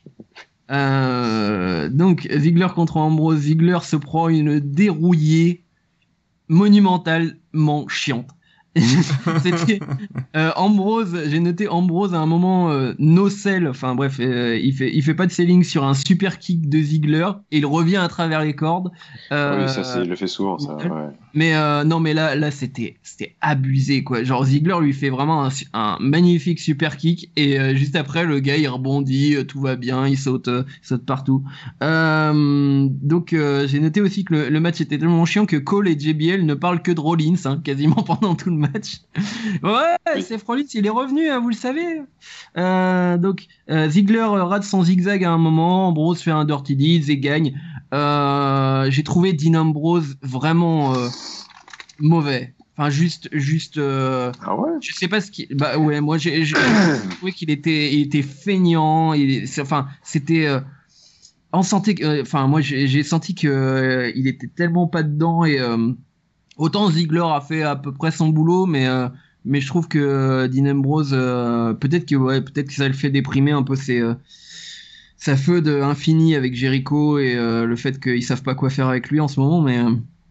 Speaker 1: Euh, donc Ziggler contre Ambrose, Ziggler se prend une dérouillée monumentalement chiante. C'était euh, Ambrose, j'ai noté Ambrose à un moment euh, no sell, enfin bref, euh, il fait il fait pas de selling sur un super kick de Ziggler et il revient à travers les cordes. Euh,
Speaker 3: Oui, ça, c'est, il le fait souvent, ça. Ouais.
Speaker 1: mais euh, non, mais là, là, c'était, c'était abusé, quoi. Genre Ziggler lui fait vraiment un, su- un magnifique super kick et euh, juste après, le gars il rebondit, euh, tout va bien, il saute, euh, il saute partout. Euh, donc euh, j'ai noté aussi que le, le match était tellement chiant que Cole et J B L ne parlent que de Rollins, hein, quasiment pendant tout le match. Ouais,
Speaker 3: Oui.
Speaker 1: Seth Rollins, il est revenu, hein, vous le savez. Euh, donc euh, Ziggler euh, rate son zigzag à un moment, Ambrose fait un dirty deeds et gagne. Euh, j'ai trouvé Dean Ambrose vraiment euh, mauvais. Enfin, juste, juste. Euh,
Speaker 3: Ah ouais?
Speaker 1: je sais pas ce qui. Bah ouais, moi j'ai j'ai trouvé qu'il était, il était feignant. Il, c'est- enfin, c'était. Euh, on sentait que. euh, Enfin, moi j'ai j'ai senti que euh, il était tellement pas dedans et euh, autant Ziggler a fait à peu près son boulot, mais. Euh, mais je trouve que euh, Dean Ambrose, euh, peut-être que ouais, peut-être que ça le fait déprimer un peu ses, euh, sa feud infinie avec Jericho et euh, le fait qu'ils savent pas quoi faire avec lui en ce moment, mais euh,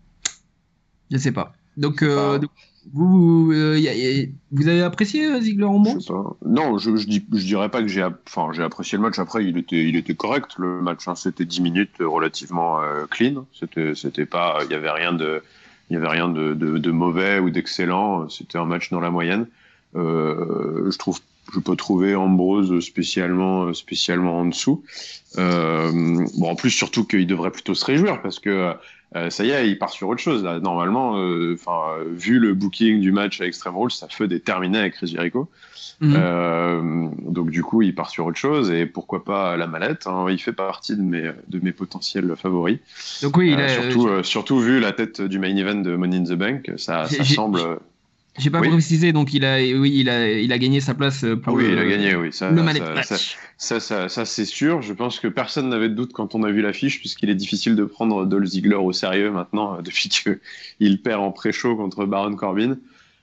Speaker 1: je sais pas. Donc, euh,
Speaker 3: Enfin,
Speaker 1: donc, vous, euh, y a- y a- vous avez apprécié euh, Ziggler en
Speaker 3: je
Speaker 1: bronze?
Speaker 3: sais pas. Non, je, je, dis, je dirais pas que j'ai, app- enfin, j'ai apprécié le match. Après, il était, il était correct le match. Hein. C'était dix minutes euh, relativement euh, clean. C'était, c'était pas, il y avait rien de, il y avait rien de, de, de mauvais ou d'excellent. C'était un match dans la moyenne. Euh, je trouve, je peux trouver Ambrose spécialement, spécialement en dessous. Euh, bon, en plus, surtout qu'il devrait plutôt se réjouir parce que euh, ça y est, il part sur autre chose. Là. Normalement, enfin, euh, vu le booking du match à Extreme Rules, ça fait des terminés avec Chris Jericho.
Speaker 1: Mhm.
Speaker 3: Euh, donc du coup, il part sur autre chose et pourquoi pas la mallette. Hein, il fait partie de mes de mes potentiels favoris.
Speaker 1: Donc oui, il
Speaker 3: Euh,
Speaker 1: a,
Speaker 3: surtout, euh, surtout vu la tête du main event de Money in the Bank, ça,
Speaker 1: J'ai-
Speaker 3: ça
Speaker 1: j'ai-
Speaker 3: semble.
Speaker 1: j'ai pas
Speaker 3: Oui.
Speaker 1: précisé, donc il a, oui, il a, il a gagné sa place
Speaker 3: Ah
Speaker 1: pour
Speaker 3: oui,
Speaker 1: le,
Speaker 3: il a gagné, oui. Ça,
Speaker 1: le mallet
Speaker 3: ça,
Speaker 1: match.
Speaker 3: ça, ça, ça, ça, c'est sûr. Je pense que personne n'avait de doute quand on a vu l'affiche, puisqu'il est difficile de prendre Dolph Ziggler au sérieux maintenant, euh, depuis que il perd en pré-show contre Baron Corbin.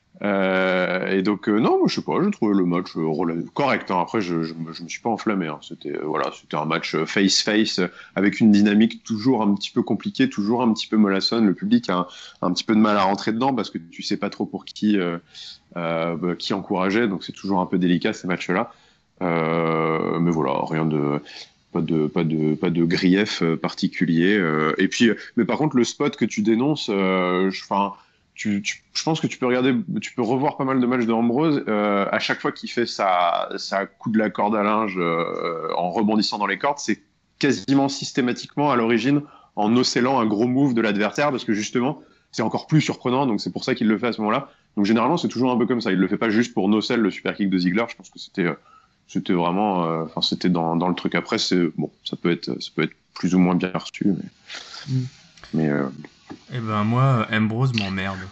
Speaker 3: Euh, et donc, euh, non, moi, je sais pas, j'ai trouvé le match euh, rela- correct. Hein. Après, je, je, me- je me suis pas enflammé. Hein. C'était, euh, voilà, c'était un match euh, face-face, euh, avec une dynamique toujours un petit peu compliquée, toujours un petit peu mollassonne. Le public a un, un petit peu de mal à rentrer dedans parce que tu sais pas trop pour qui, euh, euh, bah, qui encourager. Donc, c'est toujours un peu délicat ces matchs-là. Euh, mais voilà, rien de. Pas de, pas de, pas de grief euh, particulier. Euh, et puis, euh, mais par contre, le spot que tu dénonces, euh, je, 'fin, tu, tu, je pense que tu peux regarder, tu peux revoir pas mal de matchs de Ambrose. Euh, à chaque fois qu'il fait sa, sa coup de la corde à linge euh, en rebondissant dans les cordes, c'est quasiment systématiquement à l'origine en ocellant un gros move de l'adversaire parce que justement, c'est encore plus surprenant. Donc c'est pour ça qu'il le fait à ce moment-là. Donc généralement, c'est toujours un peu comme ça. Il le fait pas juste pour nocell le super kick de Ziggler. Je pense que c'était euh, c'était vraiment, enfin, euh, c'était dans, dans le truc. Après, c'est bon, ça peut être, ça peut être plus ou moins bien reçu, mais,
Speaker 1: Mm.
Speaker 3: mais euh...
Speaker 2: Eh ben moi, Ambrose m'emmerde.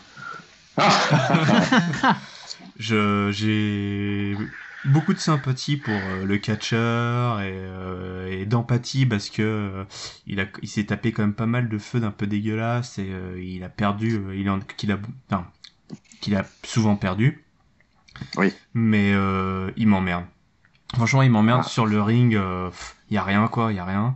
Speaker 2: Je, j'ai beaucoup de sympathie pour euh, le catcheur et, euh, et d'empathie parce que euh, il a, il s'est tapé quand même pas mal de feux d'un peu dégueulasse et euh, il a perdu, euh, il en, qu'il a, enfin, qu'il a souvent perdu.
Speaker 3: Oui.
Speaker 2: Mais euh, il m'emmerde. Franchement, il m'emmerde
Speaker 3: Ah.
Speaker 2: sur le ring. Il euh, y a rien, quoi. Il y a rien.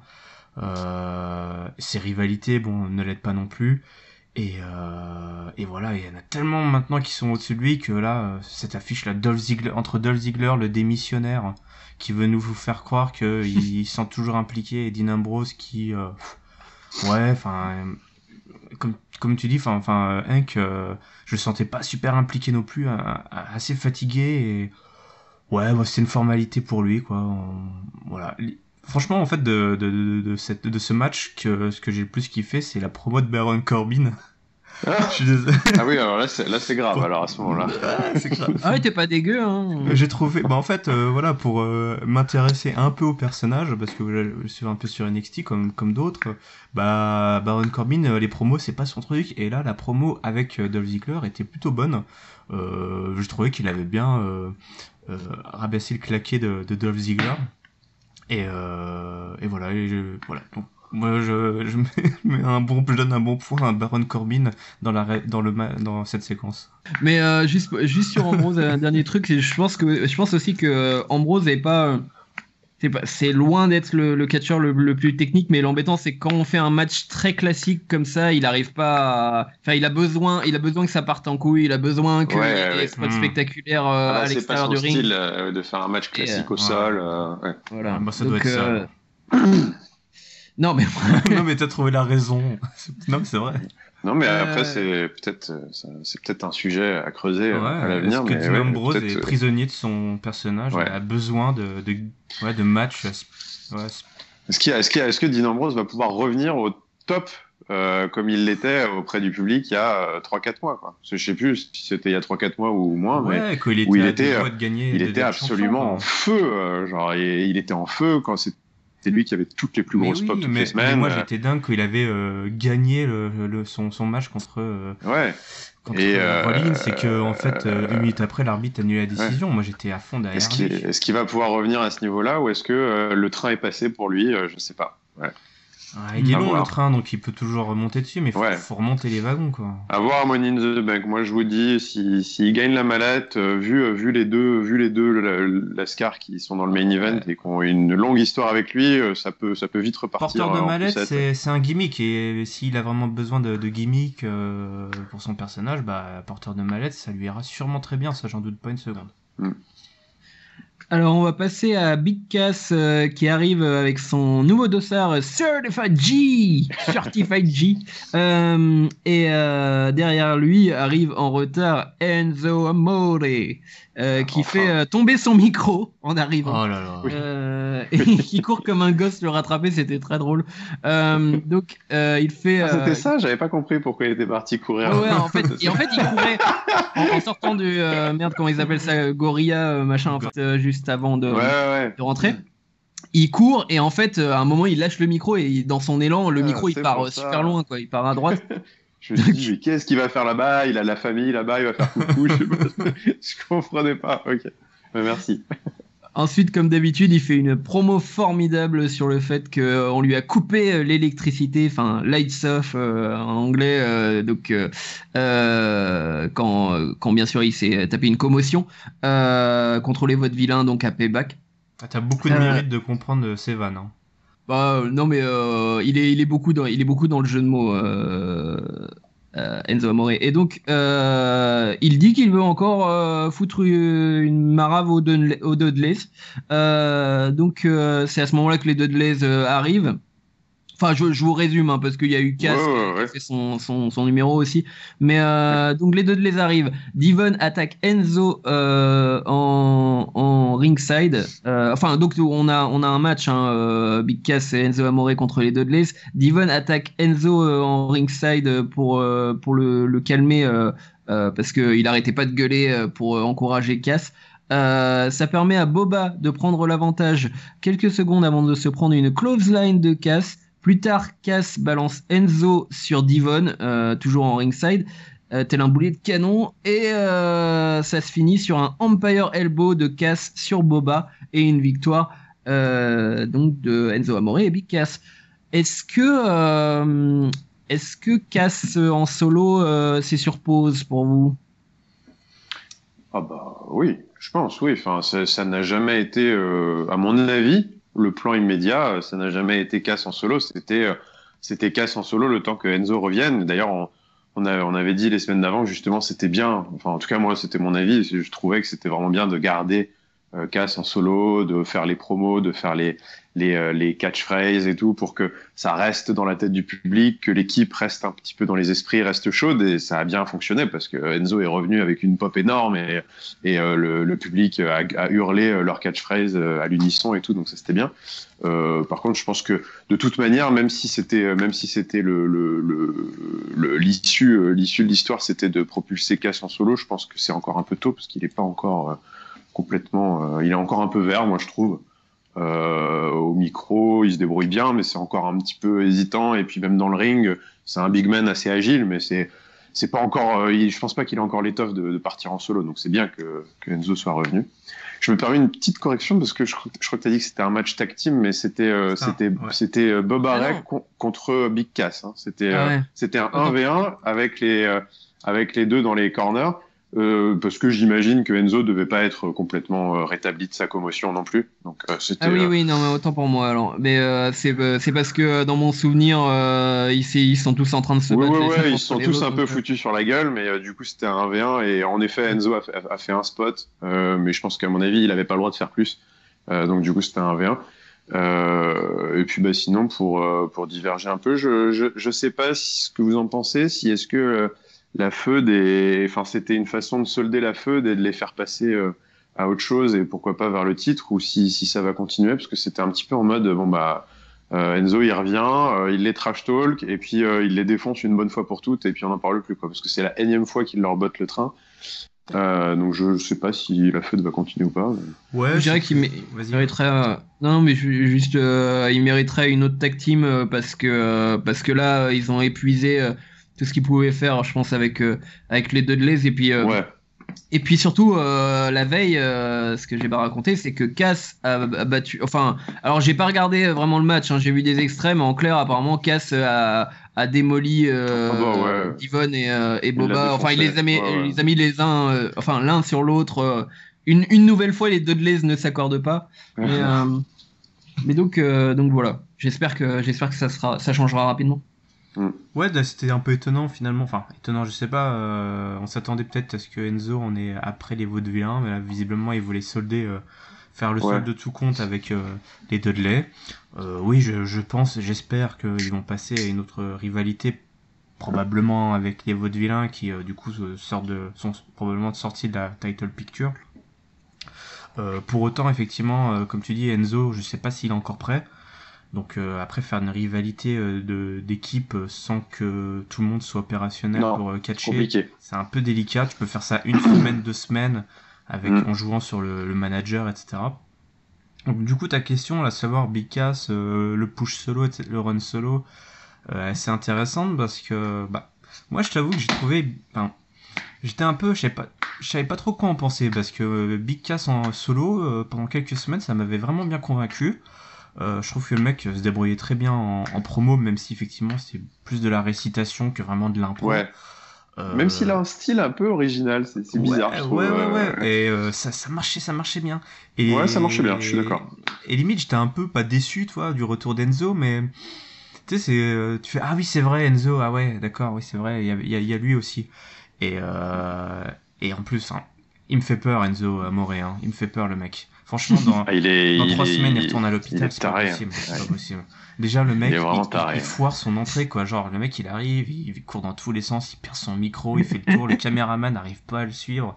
Speaker 2: Euh, ses rivalités, bon, ne l'aident pas non plus. Et, euh, et voilà, il y en a tellement maintenant qui sont au-dessus de lui que là, euh, cette affiche là, Dolph Ziggler, entre Dolph Ziggler, le démissionnaire, qui veut nous vous faire croire qu'il il se sent toujours impliqué, et Dean Ambrose qui, euh, ouais, enfin, euh, comme comme tu dis, enfin, enfin, Hank, euh, je le sentais pas super impliqué non plus, euh, assez fatigué et ouais, bah, c'était une formalité pour lui, quoi. On- Voilà. Franchement, en fait, de, de, de, de, cette, de ce match, que, ce que j'ai le plus kiffé, c'est la promo de Baron Corbin.
Speaker 3: Ah,
Speaker 2: Je suis désolé.
Speaker 3: ah oui, alors là, c'est, là, c'est grave,
Speaker 2: Pour-
Speaker 3: alors à ce moment-là.
Speaker 2: Ah, c'est grave.
Speaker 1: Ah ouais, t'es pas dégueu, hein.
Speaker 2: J'ai trouvé, bah en fait, euh, voilà, pour euh, m'intéresser un peu au personnage, parce que voilà, je suis un peu sur N X T comme comme d'autres, bah Baron Corbin, euh, les promos c'est pas son truc, et là la promo avec euh, Dolph Ziggler était plutôt bonne. Euh, je trouvais qu'il avait bien euh, euh, rabaissé le claquet de, de Dolph Ziggler, et euh, et voilà, et je, voilà. Donc, moi, je, je mets un bon, je donne un bon point à Baron Corbin dans la, dans le, ma- dans cette séquence.
Speaker 1: Mais euh, juste, juste sur Ambrose, un dernier truc, c'est- je pense que je pense aussi que euh, Ambrose est pas, euh, c'est pas, c'est loin d'être le, le catcheur le, le plus technique, mais l'embêtant c'est que quand on fait un match très classique comme ça, il arrive pas, à... enfin il a besoin, il a besoin que ça parte en couille, il a besoin qu'il
Speaker 3: Ouais,
Speaker 1: y ait des
Speaker 3: ouais.
Speaker 1: spots
Speaker 2: Hmm.
Speaker 1: spectaculaires euh,
Speaker 3: Ah bah,
Speaker 1: à
Speaker 3: c'est pas
Speaker 1: l'extérieur
Speaker 3: son
Speaker 1: du ring.
Speaker 3: style euh, de faire un match classique
Speaker 1: Et,
Speaker 3: au
Speaker 2: ouais.
Speaker 3: sol. euh, ouais.
Speaker 1: Voilà.
Speaker 2: Bah, ça
Speaker 1: Donc,
Speaker 2: doit être ça.
Speaker 1: euh,
Speaker 2: alors.
Speaker 1: non mais
Speaker 2: Non mais t'as trouvé la raison. Non mais c'est vrai.
Speaker 3: Non, mais
Speaker 1: Euh,
Speaker 3: après, c'est peut-être, euh, ça- c'est peut-être un sujet à creuser euh, à
Speaker 2: Ouais.
Speaker 3: l'avenir.
Speaker 2: Est-ce que
Speaker 3: mais
Speaker 2: Dean
Speaker 3: ouais,
Speaker 2: Ambrose
Speaker 3: peut-être,
Speaker 2: est
Speaker 3: euh,
Speaker 2: prisonnier de son personnage,
Speaker 3: Ouais.
Speaker 2: a besoin de, de, ouais, de matchs. euh, Ouais,
Speaker 3: Est-ce qu'il y a- est-ce qu'il y a- est-ce que Dean Ambrose va pouvoir revenir au top euh, comme il l'était auprès du public il y a trois quatre mois, quoi. Parce que je sais plus si c'était il y a trois quatre mois ou moins, mais
Speaker 2: ouais, quand il était,
Speaker 3: où il
Speaker 2: à
Speaker 3: était,
Speaker 2: deux doigts de gagner,
Speaker 3: il
Speaker 2: de
Speaker 3: était
Speaker 2: d'être
Speaker 3: absolument
Speaker 2: champion,
Speaker 3: en
Speaker 2: quoi.
Speaker 3: feu. euh, genre, et il était en feu quand c'était lui qui avait toutes les plus
Speaker 2: Mais
Speaker 3: grosses
Speaker 2: oui,
Speaker 3: pop toutes
Speaker 2: mais,
Speaker 3: les semaines.
Speaker 2: mais moi
Speaker 3: euh,
Speaker 2: j'étais dingue quand il avait euh, gagné le, le, son, son match contre, euh,
Speaker 3: ouais.
Speaker 2: contre
Speaker 3: Et,
Speaker 2: euh,
Speaker 3: euh,
Speaker 2: Rollins, c'est que en fait euh, une minute après l'arbitre a annulé la décision. Moi j'étais à fond derrière
Speaker 3: Est-ce qu'il
Speaker 2: lui.
Speaker 3: est-ce qu'il va pouvoir revenir à ce niveau-là ou est-ce que euh, le train est passé pour lui euh, Je sais pas. Ouais.
Speaker 2: Ah, il est
Speaker 3: À
Speaker 2: long
Speaker 3: voir.
Speaker 2: le train, donc il peut toujours remonter dessus, mais il faut,
Speaker 3: Ouais.
Speaker 2: faut remonter les wagons quoi.
Speaker 3: À voir Money in the Bank. Moi, je vous dis, s'il si, s'il gagne la mallette, euh, vu, euh, vu les deux, vu les deux la- Lascar qui sont dans le main event
Speaker 2: Ouais.
Speaker 3: et qui ont une longue histoire avec lui, euh, ça peut, ça peut vite repartir.
Speaker 2: Porteur de
Speaker 3: euh, en
Speaker 2: mallette,
Speaker 3: poussette.
Speaker 2: c'est c'est un gimmick, et s'il a vraiment besoin de, de gimmick euh, pour son personnage, bah porteur de mallette, ça lui ira sûrement très bien, ça j'en doute pas une seconde.
Speaker 1: Alors on va passer à Big Cass euh, qui arrive avec son nouveau dossard euh, Certified G, Certified G, Euh, et euh, derrière lui arrive en retard Enzo Amore euh, qui
Speaker 3: Enfin.
Speaker 1: fait euh, tomber son micro en arrivant.
Speaker 2: Oh là là.
Speaker 1: Euh, et qui court comme un gosse le rattraper, c'était très drôle. Euh, donc euh, il fait.
Speaker 3: Ah, c'était
Speaker 1: euh,
Speaker 3: ça, j'avais pas compris pourquoi il était parti courir.
Speaker 1: Ouais, ouais, en fait, et en fait, il courait en, en sortant du euh, merde, comment ils appellent ça, Gorilla, euh, machin, en fait, euh, juste avant de,
Speaker 3: ouais, ouais, ouais.
Speaker 1: de rentrer. Il court et en fait, euh, à un moment, il lâche le micro et il- dans son élan, le
Speaker 3: Ah,
Speaker 1: micro il
Speaker 3: c'est
Speaker 1: part
Speaker 3: pour
Speaker 1: euh,
Speaker 3: ça.
Speaker 1: super loin, quoi. Il part à droite.
Speaker 3: Je me suis dit, mais qu'est-ce qu'il va faire là-bas? Il a la famille là-bas, il va faire coucou. je, sais pas. Je comprenais pas. Ok. Mais merci.
Speaker 1: Ensuite, comme d'habitude, il fait une promo formidable sur le fait qu'on lui a coupé euh, l'électricité, enfin lights off euh, en anglais, euh, donc euh, euh, quand, quand bien sûr il s'est tapé une commotion, euh, contrôlez votre vilain donc à Payback.
Speaker 2: Ah, t'as beaucoup de
Speaker 1: Euh,
Speaker 2: mérite de comprendre euh, ces vannes. Hein.
Speaker 1: Bah, euh, non mais euh, il est il est beaucoup dans il est beaucoup dans le jeu de mots euh, euh, Enzo Amore et donc euh, il dit qu'il veut encore euh, foutre une marave aux Dudley- aux Dudleys. Euh, donc euh, c'est à ce moment-là que les Dudleys euh, arrivent. Enfin, je, je vous résume hein, parce qu'il y a eu Cass
Speaker 3: Ouais, ouais,
Speaker 1: qui
Speaker 3: ouais.
Speaker 1: a fait son, son, son numéro aussi. Mais euh, donc les Dudleys arrivent. Devon attaque Enzo euh, en, en ringside. Euh, enfin, donc on a on a un match, hein, euh, Big Cass et Enzo Amore contre les Dudleys. Devon attaque Enzo euh, en ringside pour euh, pour le, le calmer euh, euh, parce que il arrêtait pas de gueuler euh, pour euh, encourager Cass. Euh, ça permet à Boba de prendre l'avantage quelques secondes avant de se prendre une clothesline de Cass. Plus tard, Cass balance Enzo sur Devon, euh, toujours en ringside, euh, tel un boulet de canon, et euh, ça se finit sur un Empire Elbow de Cass sur Boba et une victoire euh, donc de Enzo Amore et Big Cass. Est-ce que euh, est-ce que Cass en solo euh, c'est sur pause pour vous?
Speaker 3: Ah bah oui, je pense, oui. Enfin, ça, ça n'a jamais été, euh, à mon avis, le plan immédiat, euh, ça n'a jamais été Cass en solo. C'était, euh, c'était Cass en solo le temps que Enzo revienne. D'ailleurs, on, on, a- on avait dit les semaines d'avant que justement c'était bien. Enfin, en tout cas, moi, c'était mon avis. Je trouvais que c'était vraiment bien de garder euh, Cass en solo, de faire les promos, de faire les les, euh, les catchphrases et tout pour que ça reste dans la tête du public, que l'équipe reste un petit peu dans les esprits, reste chaude, et ça a bien fonctionné parce que Enzo est revenu avec une pop énorme et et euh, le, le public a, a hurlé euh, leur catchphrase euh, à l'unisson et tout, donc ça c'était bien. Euh, par contre, je pense que de toute manière, même si c'était, même si c'était le, le, le, le- l'issue, euh, l'issue de l'histoire, c'était de propulser Cass en solo, je pense que c'est encore un peu tôt parce qu'il n'est pas encore euh, complètement, euh, il est encore un peu vert, moi je trouve. Euh, au micro, il se débrouille bien, mais c'est encore un petit peu hésitant. Et puis même dans le ring, c'est un big man assez agile, mais c'est c'est pas encore. Euh, il- je pense pas qu'il a encore l'étoffe de, de partir en solo. Donc c'est bien que, que Enzo soit revenu. Je me permets une petite correction parce que je, crois- je crois que tu as dit que c'était un match tag team, mais c'était euh,
Speaker 2: Ça,
Speaker 3: c'était
Speaker 2: ouais.
Speaker 3: c'était euh, Bob
Speaker 1: Ah
Speaker 3: Harrell
Speaker 1: non.
Speaker 3: con- contre Big Cass. Hein. C'était
Speaker 1: Ah
Speaker 3: euh,
Speaker 1: ouais.
Speaker 3: c'était un
Speaker 1: Autant
Speaker 3: un v un avec les euh, avec les deux dans les corners. Euh, parce que j'imagine que Enzo devait pas être complètement euh, rétabli de sa commotion non plus. Donc euh, c'était
Speaker 1: Ah oui,
Speaker 3: euh,
Speaker 1: oui, non, mais autant pour moi alors. Mais euh, c'est euh, c'est parce que euh, dans mon souvenir, euh, ils, s'est- ils sont tous en train de se
Speaker 3: oui,
Speaker 1: battre
Speaker 3: oui,
Speaker 1: les uns
Speaker 3: ouais, ils se
Speaker 1: contre
Speaker 3: sont
Speaker 1: les
Speaker 3: tous
Speaker 1: autres.
Speaker 3: un peu
Speaker 1: Donc, euh,
Speaker 3: foutus sur la gueule, mais euh, du coup c'était un un v un et en effet Enzo a, fait- a fait un spot, euh, mais je pense qu'à mon avis il avait pas le droit de faire plus. Euh, donc du coup c'était un un v un. Euh, et puis bah sinon pour euh, pour diverger un peu, je, je je sais pas si- ce que vous en pensez, si est-ce que euh, la feud est, enfin c'était une façon de solder la feud et de les faire passer euh, à autre chose et pourquoi pas vers le titre, ou si si ça va continuer, parce que c'était un petit peu en mode bon bah euh, Enzo il revient, euh, il les trash talk et puis euh, il les défonce une bonne fois pour toutes et puis on n'en parle plus quoi, parce que c'est la énième fois qu'il leur botte le train. Euh, donc je, je sais pas si la feud va continuer ou pas. mais-
Speaker 2: Ouais,
Speaker 1: je dirais
Speaker 2: c'est-
Speaker 1: qu'il mé-
Speaker 2: vas-y.
Speaker 1: mériterait. euh, Non, non, mais ju- juste, euh, il mériterait une autre tag team euh, parce que euh, parce que là, euh, ils ont épuisé euh, tout ce qu'ils pouvaient faire, je pense, avec euh, avec les Dudleys et puis. euh,
Speaker 3: Ouais.
Speaker 1: Et puis surtout, euh, la veille, euh, ce que j'ai pas raconté, c'est que Cass a, a battu. Enfin, alors j'ai pas regardé vraiment le match, hein, j'ai vu des extraits, mais en clair, apparemment, Cass a, a démoli
Speaker 3: Ah bah
Speaker 1: euh,
Speaker 3: ouais.
Speaker 1: Devon et, euh, et
Speaker 3: Il l'a
Speaker 1: Boba. Enfin, il les
Speaker 3: défoncé.
Speaker 1: a mis,
Speaker 3: Ouais, ouais.
Speaker 1: les a mis les uns, euh, enfin l'un sur l'autre. euh, une, une nouvelle fois, les Dudleys ne s'accordent pas. Mais, euh, mais donc, euh, donc voilà. J'espère que j'espère que ça sera, ça changera rapidement.
Speaker 2: Ouais, bah, c'était un peu étonnant finalement. Enfin, étonnant, je sais pas. euh, on s'attendait peut-être à ce que Enzo on est après les vaudevillains, mais là, visiblement, il voulait solder, euh, faire le
Speaker 3: Ouais.
Speaker 2: solde de tout compte avec euh, les Dudley. Euh, oui, je, je pense, j'espère qu'ils vont passer à une autre rivalité, probablement avec les vaudevillains qui, euh, du coup, se- sortent de, sont probablement sortis de la title picture. Euh, pour autant, effectivement, euh, comme tu dis, Enzo, je sais pas s'il est encore prêt. Donc euh, après faire une rivalité euh, de d'équipe euh, sans que tout le monde soit opérationnel
Speaker 3: Non,
Speaker 2: pour euh,
Speaker 3: c'est
Speaker 2: catcher,
Speaker 3: compliqué.
Speaker 2: c'est un peu délicat. Tu peux faire ça une semaine, deux semaines, avec
Speaker 3: Mm.
Speaker 2: en jouant sur le, le manager, et cetera. Donc du coup ta question, là, savoir Big Cass, euh, le push solo, et cetera, le run solo, euh, assez intéressante parce que bah moi je t'avoue que j'ai trouvé, enfin, j'étais un peu, je savais pas, je savais pas trop quoi en penser parce que euh, Big Cass en solo euh, pendant quelques semaines, ça m'avait vraiment bien convaincu. Euh, je trouve que le mec se débrouillait très bien en, en promo, même si effectivement c'est plus de la récitation que vraiment de l'impro.
Speaker 3: Ouais.
Speaker 2: Euh,
Speaker 3: Même s'il a un style un peu original, c'est c'est
Speaker 2: ouais,
Speaker 3: bizarre, je trouve.
Speaker 2: ouais, ouais,
Speaker 3: euh,
Speaker 2: ouais. Et euh, ça, ça marchait, ça marchait bien. Et,
Speaker 3: Ouais, ça marchait bien, je suis d'accord.
Speaker 2: Et limite, j'étais un peu pas déçu, toi, du retour d'Enzo, mais tu sais, c'est, euh, tu fais ah oui, c'est vrai, Enzo, ah ouais, d'accord, oui, c'est vrai, il y a, il y a, il y a lui aussi. Et euh, et en plus, hein, il me fait peur, Enzo Amore, hein. Il me fait peur, le mec. Franchement, dans
Speaker 3: Ah, il est,
Speaker 2: dans
Speaker 3: il
Speaker 2: trois
Speaker 3: est-
Speaker 2: semaines, il
Speaker 3: il-
Speaker 2: retourne à
Speaker 3: il
Speaker 2: l'hôpital,
Speaker 3: est
Speaker 2: c'est pas
Speaker 3: taré.
Speaker 2: possible, c'est
Speaker 3: Ouais.
Speaker 2: pas possible. Déjà, le mec,
Speaker 3: Il est vraiment
Speaker 2: il,
Speaker 3: taré.
Speaker 2: il foire son entrée, quoi. Genre, le mec, il arrive, il, il court dans tous les sens, il perd son micro, il fait le tour, le caméraman n'arrive pas à le suivre.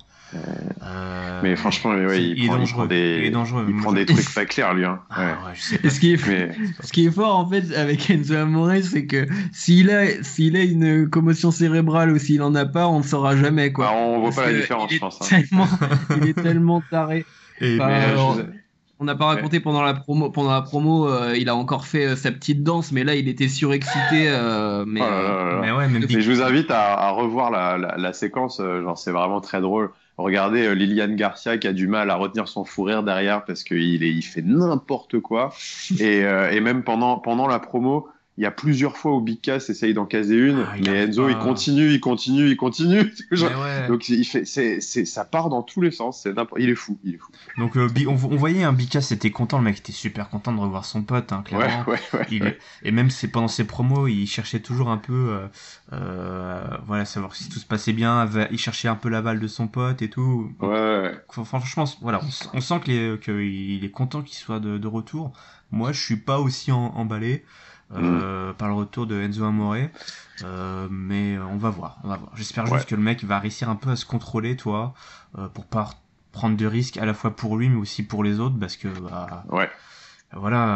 Speaker 2: Euh,
Speaker 3: Mais franchement, ouais,
Speaker 2: c'est-
Speaker 3: il,
Speaker 2: il est
Speaker 3: prend, il
Speaker 2: dangereux.
Speaker 3: prend des,
Speaker 2: Il est dangereux.
Speaker 3: il
Speaker 2: Moi,
Speaker 3: prend
Speaker 2: je-
Speaker 3: des trucs pas clairs, lui. Hein.
Speaker 2: Ah
Speaker 3: Ouais.
Speaker 2: ouais, je sais
Speaker 1: Et
Speaker 2: pas.
Speaker 1: ce qui est,
Speaker 3: Mais
Speaker 1: ce qui est fort en fait avec Enzo Amore, c'est que s'il a, s'il a une commotion cérébrale ou s'il en a pas, on ne saura jamais quoi.
Speaker 3: bah, on voit
Speaker 1: Parce
Speaker 3: pas la
Speaker 1: que
Speaker 3: différence,
Speaker 1: il
Speaker 3: je
Speaker 1: est
Speaker 3: pense. Hein.
Speaker 1: tellement, il est tellement taré.
Speaker 2: Et
Speaker 1: Enfin,
Speaker 3: Mais euh, je
Speaker 1: alors,
Speaker 3: vous ai-
Speaker 1: on n'a pas raconté pendant la promo, pendant la promo, euh, il a encore fait euh, sa petite danse, mais là il était surexcité. euh, mais
Speaker 3: Oh là
Speaker 1: euh,
Speaker 3: là là là.
Speaker 2: mais ouais, même
Speaker 1: Mais
Speaker 2: Big-
Speaker 3: Mais je vous invite à, à revoir la, la, la séquence, euh, genre c'est vraiment très drôle. Regardez euh, Liliane Garcia qui a du mal à retenir son fou rire derrière parce qu'il est, il fait n'importe quoi. Et, euh, et même pendant, pendant la promo, il y a plusieurs fois où Big Cass essaye d'en caser une,
Speaker 2: Ah, il
Speaker 3: mais
Speaker 2: arrive
Speaker 3: Enzo
Speaker 2: pas.
Speaker 3: il continue, il continue, il continue. Genre,
Speaker 2: Mais ouais.
Speaker 3: donc il fait, c'est, c'est, ça part dans tous les sens. C'est n'importe- il est fou, il est fou.
Speaker 2: Donc euh, Bi- on, on voyait un Bicas était content, le mec était super content de revoir son pote, hein,
Speaker 3: Ouais,
Speaker 2: clairement.
Speaker 3: ouais, ouais.
Speaker 2: Il,
Speaker 3: ouais.
Speaker 2: Et même c'est pendant ses promos, il cherchait toujours un peu, euh, euh, voilà, savoir si tout se passait bien. ava- Il cherchait un peu l'aval de son pote et tout.
Speaker 3: Ouais, ouais.
Speaker 2: Fr- Franchement, voilà, on, s- on sent qu'il est, qu'il est content qu'il soit de, de retour. Moi, je suis pas aussi en- emballé euh, par le retour de Enzo Amore, euh, mais on va voir, on va voir. J'espère juste
Speaker 3: Ouais.
Speaker 2: que le mec va réussir un peu à se contrôler, toi, euh, pour pas prendre de risques à la fois pour lui mais aussi pour les autres, parce que bah,
Speaker 3: Ouais.
Speaker 2: voilà,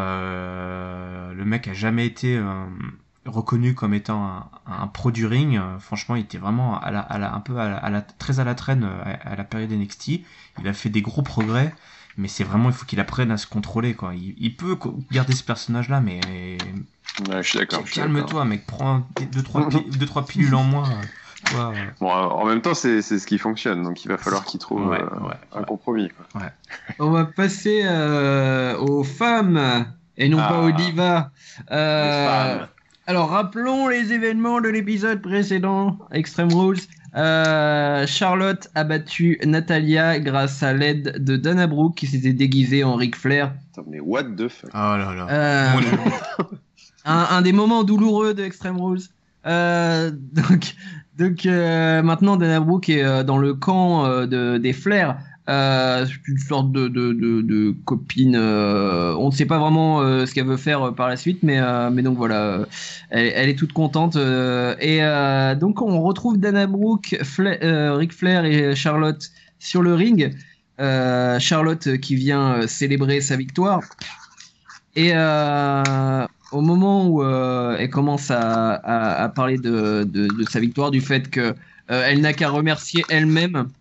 Speaker 2: euh, le mec a jamais été euh, reconnu comme étant un, un pro du ring. Euh, franchement, il était vraiment à la, à la, un peu à la, à la- très à la traîne euh, à, à la période N X T. Il a fait des gros progrès, mais c'est vraiment, il faut qu'il apprenne à se contrôler, quoi. Il, il peut co- garder ce personnage-là, mais
Speaker 3: Ouais, je suis d'accord. je suis d'accord.
Speaker 2: calme-toi, mec. Prends des- deux trois, pi- deux, trois pilules en moins. euh, toi, euh,
Speaker 3: Bon, euh, en même temps, c'est, c'est ce qui fonctionne, donc il va falloir qu'il trouve
Speaker 2: Ouais,
Speaker 3: euh,
Speaker 2: ouais,
Speaker 3: un
Speaker 2: ouais.
Speaker 3: compromis. Quoi.
Speaker 1: On va passer euh, aux femmes et non
Speaker 3: Ah.
Speaker 1: pas aux divas. Euh,
Speaker 3: Les femmes.
Speaker 1: Alors rappelons les événements de l'épisode précédent, Extreme Rules. Euh, Charlotte a battu Natalia grâce à l'aide de Dana Brooke qui s'était déguisée en Ric Flair.
Speaker 3: Attends, mais what the fuck?
Speaker 2: Oh là là.
Speaker 1: Euh,
Speaker 2: Mon Dieu.
Speaker 1: un, un des moments douloureux de Extreme Rules. Euh, donc, donc euh, maintenant Dana Brooke est euh, dans le camp euh, de, des Flair. Euh, c'est une sorte de, de, de, de copine. Euh, on ne sait pas vraiment euh, ce qu'elle veut faire euh, par la suite, mais, euh, mais donc voilà, euh, elle, elle est toute contente. Euh, et euh, donc on retrouve Dana Brooke, Fla euh, Ric Flair et Charlotte sur le ring. Euh, Charlotte qui vient euh, célébrer sa victoire. Et euh, au moment où euh, elle commence à, à, à parler de, de, de sa victoire, du fait que euh, elle n'a qu'à remercier elle-même,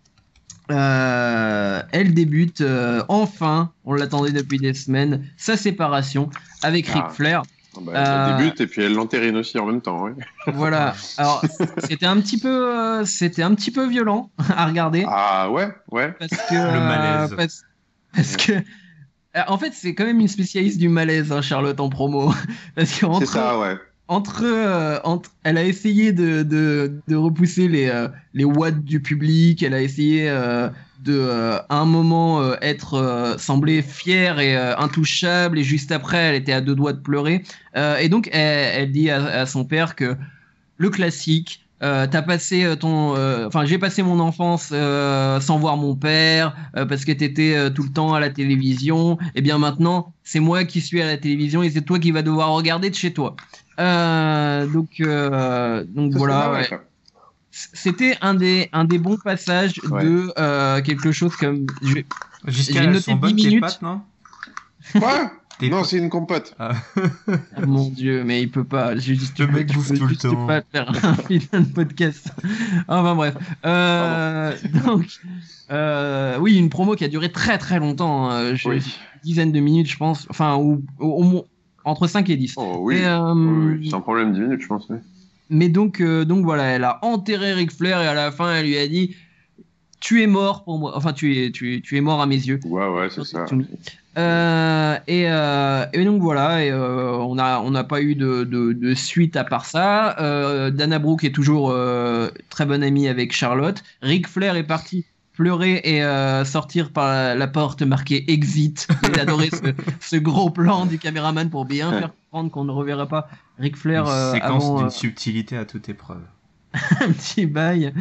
Speaker 1: euh, elle débute euh, enfin, on l'attendait depuis des semaines, sa séparation avec Ric
Speaker 3: Ah.
Speaker 1: Flair.
Speaker 3: Bah,
Speaker 1: Euh,
Speaker 3: elle débute et puis elle l'entérine aussi en même temps. Ouais.
Speaker 1: Voilà. Alors c'était un petit peu, euh, c'était un petit peu violent à regarder
Speaker 3: Ah ouais, ouais.
Speaker 1: parce que euh,
Speaker 2: malaise.
Speaker 1: parce, parce que euh, en fait c'est quand même une spécialiste du malaise, hein, Charlotte en promo, parce que
Speaker 3: C'est
Speaker 1: entre
Speaker 3: ça, ouais.
Speaker 1: entre, euh, entre, elle a essayé de, de, de repousser les, euh, les watts du public. Elle a essayé euh, de, euh, à un moment, euh, être euh, sembler fière et euh, intouchable. Et juste après, elle était à deux doigts de pleurer. Euh, et donc, elle, elle dit à, à son père que le classique. Euh, t'as passé ton, enfin euh, j'ai passé mon enfance euh, sans voir mon père euh, parce que t'étais euh, tout le temps à la télévision. Et bien maintenant, c'est moi qui suis à la télévision et c'est toi qui vas devoir regarder de chez toi. Euh, donc, euh, donc
Speaker 3: Ça,
Speaker 1: voilà.
Speaker 3: c'est pas mal,
Speaker 1: Ouais.
Speaker 3: ça.
Speaker 1: C'était un des, un des bons passages
Speaker 3: Ouais.
Speaker 1: de euh, quelque chose comme. Je vais-
Speaker 2: Jusqu'à
Speaker 1: J'ai
Speaker 2: elles
Speaker 1: noté
Speaker 2: sont bonnes
Speaker 1: dix
Speaker 2: tes
Speaker 1: minutes.
Speaker 2: pattes, non?
Speaker 3: Quoi?
Speaker 2: Tes
Speaker 3: Non,
Speaker 2: pattes.
Speaker 3: c'est une compote.
Speaker 2: Ah.
Speaker 1: Ah, mon Dieu, mais il peut pas. J'ai juste,
Speaker 2: Le
Speaker 1: tu peux-
Speaker 2: mec
Speaker 1: tu
Speaker 2: bouffe
Speaker 1: peux
Speaker 2: tout le
Speaker 1: juste
Speaker 2: temps.
Speaker 1: pas faire un putain de podcast. Enfin bref. Euh, donc, euh, oui, une promo qui a duré très très longtemps. Hein. Je-
Speaker 3: Oui.
Speaker 1: Une dizaine de minutes, je pense. Enfin, ou, au, au moins entre cinq et dix.
Speaker 3: Oh oui.
Speaker 1: Et, euh,
Speaker 3: Oui, oui, sans problème, dix minutes, je pense. Oui.
Speaker 1: Mais donc, euh, donc voilà, elle a enterré Ric Flair et à la fin, elle lui a dit tu es mort pour moi. Enfin, tu es, tu es, tu es mort à mes yeux.
Speaker 3: Ouais, ouais, c'est ça.
Speaker 1: Euh, et, euh, et donc voilà, et, euh, on n'a on n'a pas eu de, de, de suite à part ça. Euh, Dana Brooke est toujours euh, très bonne amie avec Charlotte. Ric Flair est parti pleurer et euh, sortir par la, la porte marquée Exit. J'ai adoré ce, ce gros plan du caméraman pour bien faire comprendre qu'on ne reverra pas Ric Flair
Speaker 2: Une
Speaker 1: euh,
Speaker 2: séquence
Speaker 1: avant
Speaker 2: d'une
Speaker 1: euh,
Speaker 2: subtilité à toute épreuve.
Speaker 1: un petit bail.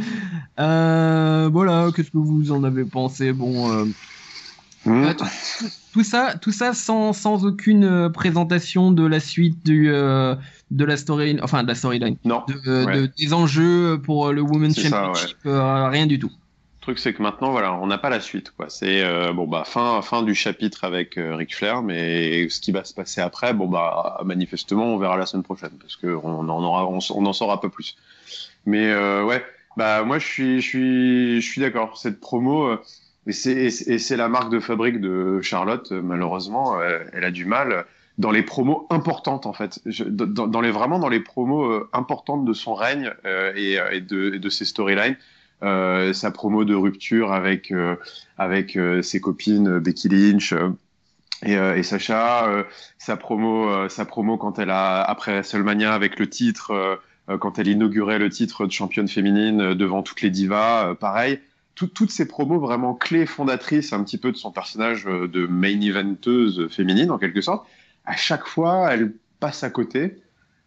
Speaker 1: Euh, voilà, qu'est-ce que vous en avez pensé? Bon. Euh,
Speaker 3: Mmh.
Speaker 1: Euh, tout, tout ça, tout ça sans, sans aucune euh, présentation de la suite du, euh, de la story, enfin de la storyline,
Speaker 3: Non.
Speaker 1: de, euh,
Speaker 3: Ouais.
Speaker 1: de- des enjeux pour le Women's
Speaker 3: C'est ça,
Speaker 1: Championship, euh, rien du tout.
Speaker 3: Le truc, c'est que maintenant, voilà, on n'a pas la suite, quoi. C'est euh, bon, bah, fin, fin du chapitre avec euh, Ric Flair, mais ce qui va se passer après, bon, bah, manifestement, on verra la semaine prochaine, parce que on en aura, on, on en saura pas plus. Mais euh, ouais, bah, moi, je suis, je suis, je suis d'accord. Cette promo, euh, et c'est, et c'est et c'est la marque de fabrique de Charlotte. euh, Malheureusement, euh, elle a du mal dans les promos importantes, en fait. Je, dans, dans les vraiment dans les promos euh, importantes de son règne euh, et, et de, et de ses storylines. Euh, sa promo de rupture avec euh, avec euh, ses copines euh, Becky Lynch, euh, Et, euh, et Sacha, euh, sa promo, euh, sa promo quand elle a après WrestleMania avec le titre, euh, euh, quand elle inaugurait le titre de championne féminine euh, devant toutes les divas, euh, pareil. Tout- toutes ces promos vraiment clés, fondatrices un petit peu de son personnage euh, de main eventeuse féminine en quelque sorte. À chaque fois, elle passe à côté.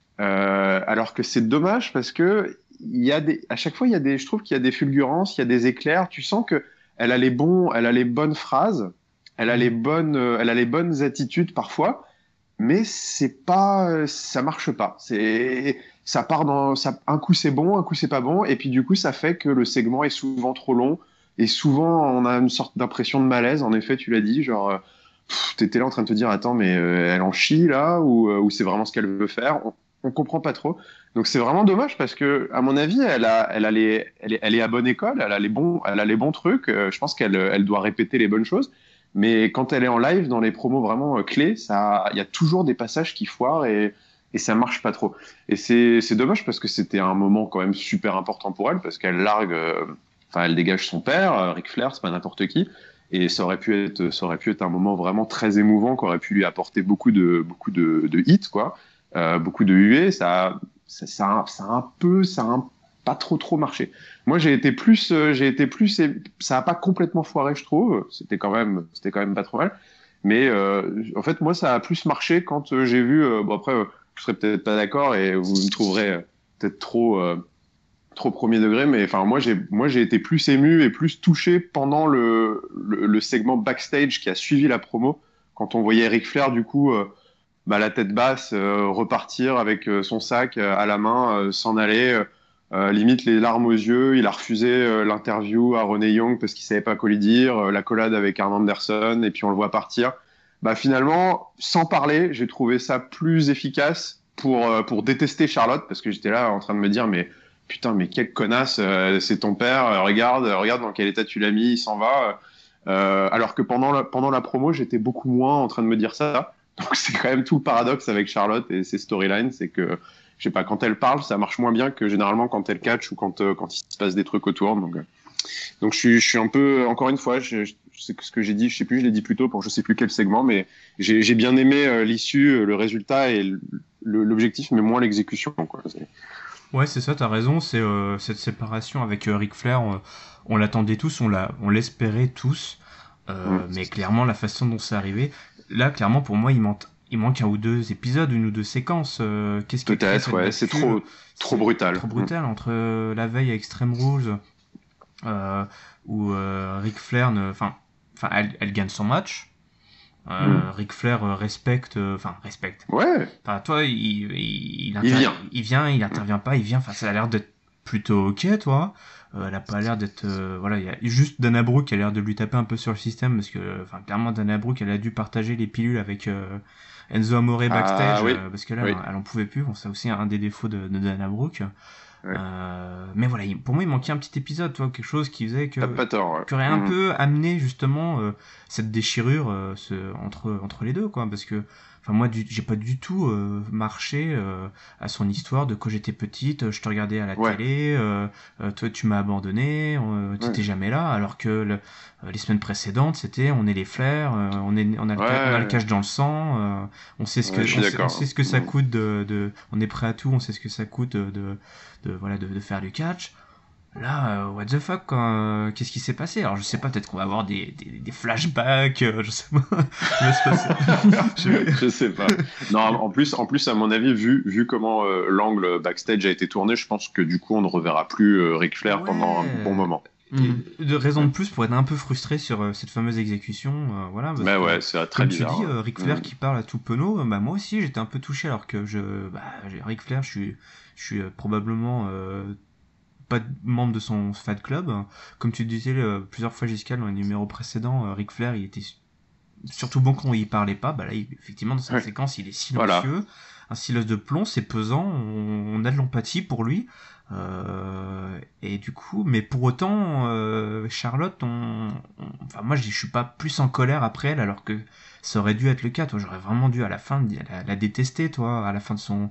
Speaker 3: Euh, alors que c'est dommage parce que il y a des, à chaque fois, il y a des, je trouve qu'il y a des fulgurances, il y a des éclairs. Tu sens que elle a les bons, elle a les bonnes phrases, elle a les bonnes, euh, elle a les bonnes attitudes parfois, mais c'est pas, euh, ça marche pas. C'est, ça part dans, ça, un coup c'est bon, un coup c'est pas bon, et puis du coup ça fait que le segment est souvent trop long et souvent on a une sorte d'impression de malaise. En effet, tu l'as dit, genre. euh, pff, T'étais là en train de te dire, attends, mais euh, elle en chie là, ou, euh, ou c'est vraiment ce qu'elle veut faire? On, on comprend pas trop. Donc c'est vraiment dommage parce que, à mon avis, elle a, elle a les, elle est, elle est à bonne école, elle a les bons, elle a les bons trucs. Euh, je pense qu'elle, elle doit répéter les bonnes choses. Mais quand elle est en live, dans les promos vraiment euh, clés, ça, il y a toujours des passages qui foirent et, et ça marche pas trop. Et c'est, c'est dommage parce que c'était un moment quand même super important pour elle parce qu'elle largue, euh, enfin, elle dégage son père, euh, Ric Flair, c'est pas n'importe qui. Et ça aurait pu être, ça aurait pu être un moment vraiment très émouvant, qui aurait pu lui apporter beaucoup de, beaucoup de, de hits, quoi, euh, beaucoup de huées. Ça, ça, ça, a- ça a un peu, ça a un- pas trop trop marché. Moi, j'ai été plus, euh, j'ai été plus, ça a pas complètement foiré, je trouve. C'était quand même, c'était quand même pas trop mal. Mais euh, en fait, moi, ça a plus marché quand euh, j'ai vu. Euh, bon après, euh, je serais peut-être pas d'accord et vous me trouverez euh, peut-être trop. Euh, trop premier degré, mais enfin moi j'ai moi j'ai été plus ému et plus touché pendant le, le, le segment backstage qui a suivi la promo quand on voyait Ric Flair du coup euh, bah, la tête basse euh, repartir avec euh, son sac euh, à la main euh, s'en aller euh, euh, limite les larmes aux yeux. Il a refusé euh, l'interview à Renee Young parce qu'il savait pas quoi lui dire, euh, la collade avec Arn Anderson et puis on le voit partir. Bah finalement sans parler j'ai trouvé ça plus efficace pour euh, pour détester Charlotte parce que j'étais là en train de me dire mais putain, mais quelle connasse, euh, c'est ton père, euh, regarde, euh, regarde dans quel état tu l'as mis, il s'en va. Euh, alors que pendant la, pendant la promo, j'étais beaucoup moins en train de me dire ça. Donc c'est quand même tout le paradoxe avec Charlotte et ses storylines, c'est que, je sais pas, quand elle parle, ça marche moins bien que généralement quand elle catch ou quand, euh, quand il se passe des trucs autour. Donc, euh, donc je, suis, je suis un peu, encore une fois, je, je sais que ce que j'ai dit, je sais plus, je l'ai dit plus tôt pour je sais plus quel segment, mais j'ai j'ai bien aimé euh, l'issue, euh, le résultat et le- le- l'objectif, mais moins l'exécution, quoi. C'est-
Speaker 2: Ouais, c'est ça, t'as raison. C'est euh, cette séparation avec euh, Ric Flair, on, on l'attendait tous, on l'a, on l'espérait tous. Euh,
Speaker 3: Mm.
Speaker 2: mais clairement, la façon dont c'est arrivé, là, clairement, pour moi, il manque, il manque un ou deux épisodes, une ou deux séquences. Euh, qu'est-ce qui a créé
Speaker 3: Peut-être,
Speaker 2: cette
Speaker 3: ouais, c'est
Speaker 2: bascule?
Speaker 3: trop, trop
Speaker 2: C'est
Speaker 3: brutal.
Speaker 2: trop brutal entre euh, la veille à Extreme Rules, euh, où euh, Ric Flair, ne- enfin, enfin, elle, elle gagne son match.
Speaker 3: Mm.
Speaker 2: Euh, Ric Flair euh, respecte, euh, enfin respecte.
Speaker 3: Ouais,
Speaker 2: Enfin, toi, il, il, il,
Speaker 3: il
Speaker 2: inter-
Speaker 3: vient.
Speaker 2: il vient, il intervient pas, il vient. Enfin, ça a l'air d'être plutôt ok, toi. Euh, elle a pas l'air d'être, euh, voilà, il y a juste Dana Brooke qui a l'air de lui taper un peu sur le système parce que, enfin, clairement, Dana Brooke, elle a dû partager les pilules avec euh, Enzo Amore backstage
Speaker 3: Ah oui,
Speaker 2: euh, parce que là,
Speaker 3: oui.
Speaker 2: elle en pouvait plus. Bon, c'est aussi un des défauts de, de Dana Brooke.
Speaker 3: Ouais.
Speaker 2: Euh, mais voilà, il- pour moi, il manquait un petit épisode, toi, quelque chose qui faisait que
Speaker 3: T'as pas tort. Ouais.
Speaker 2: qui aurait un
Speaker 3: Mm.
Speaker 2: peu amené justement euh, cette déchirure euh, ce, entre entre les deux, quoi, parce que enfin moi du, j'ai pas du tout euh, marché euh, à son histoire de quand j'étais petite, euh, je te regardais à la
Speaker 3: Ouais.
Speaker 2: télé, euh, euh, toi tu m'as abandonné, euh, t'étais
Speaker 3: Ouais.
Speaker 2: jamais là, alors que le- euh, les semaines précédentes c'était on est les flairs, euh, on est on a le, ca- on a le
Speaker 3: Ouais.
Speaker 2: cash dans le sang, euh, on sait ce que
Speaker 3: Ouais, je suis
Speaker 2: on sait, on
Speaker 3: d'accord.
Speaker 2: sait ce que ça
Speaker 3: Mm.
Speaker 2: coûte de, de on est prêt à tout, on sait ce que ça coûte de, de, de voilà de, de faire du catch. Là, euh, what the fuck, quoi, euh, qu'est-ce qui s'est passé? Alors, je sais pas, peut-être qu'on va avoir des, des, des flashbacks, euh, je sais pas. Ce qui va se passer. Je-
Speaker 3: Je sais pas. Non, en plus, en plus, à mon avis, vu, vu comment euh, l'angle backstage a été tourné, je pense que du coup, on ne reverra plus euh, Ric Flair pendant un bon
Speaker 2: Ouais.
Speaker 3: moment.
Speaker 1: Mhm.
Speaker 2: Et de raison de plus pour être un peu frustré sur euh, cette fameuse exécution, euh, voilà. Parce
Speaker 3: Mais
Speaker 2: que,
Speaker 3: ouais, c'est très
Speaker 2: comme
Speaker 3: bizarre.
Speaker 2: tu dis, euh, Ric Flair
Speaker 3: Mm.
Speaker 2: qui parle à tout penaud, euh, bah moi aussi j'étais un peu touché alors que je, bah, j'ai- Ric Flair, je suis, je suis euh, probablement euh, pas membre de son fan club. Comme tu disais euh, plusieurs fois, Giscal, dans les numéros précédents, euh, Ric Flair, il était surtout bon quand il parlait pas. Bah là, il- effectivement, dans cette
Speaker 3: Ouais.
Speaker 2: séquence, il est
Speaker 3: Voilà.
Speaker 2: silencieux, un silence de plomb, c'est pesant, on, on a de l'empathie pour lui. Euh, et du coup, mais pour autant, euh, Charlotte, on, on- enfin moi, je je suis pas plus en colère après elle, alors que ça aurait dû être le cas. Toi, j'aurais vraiment dû à la fin la, la détester, toi, à la fin de son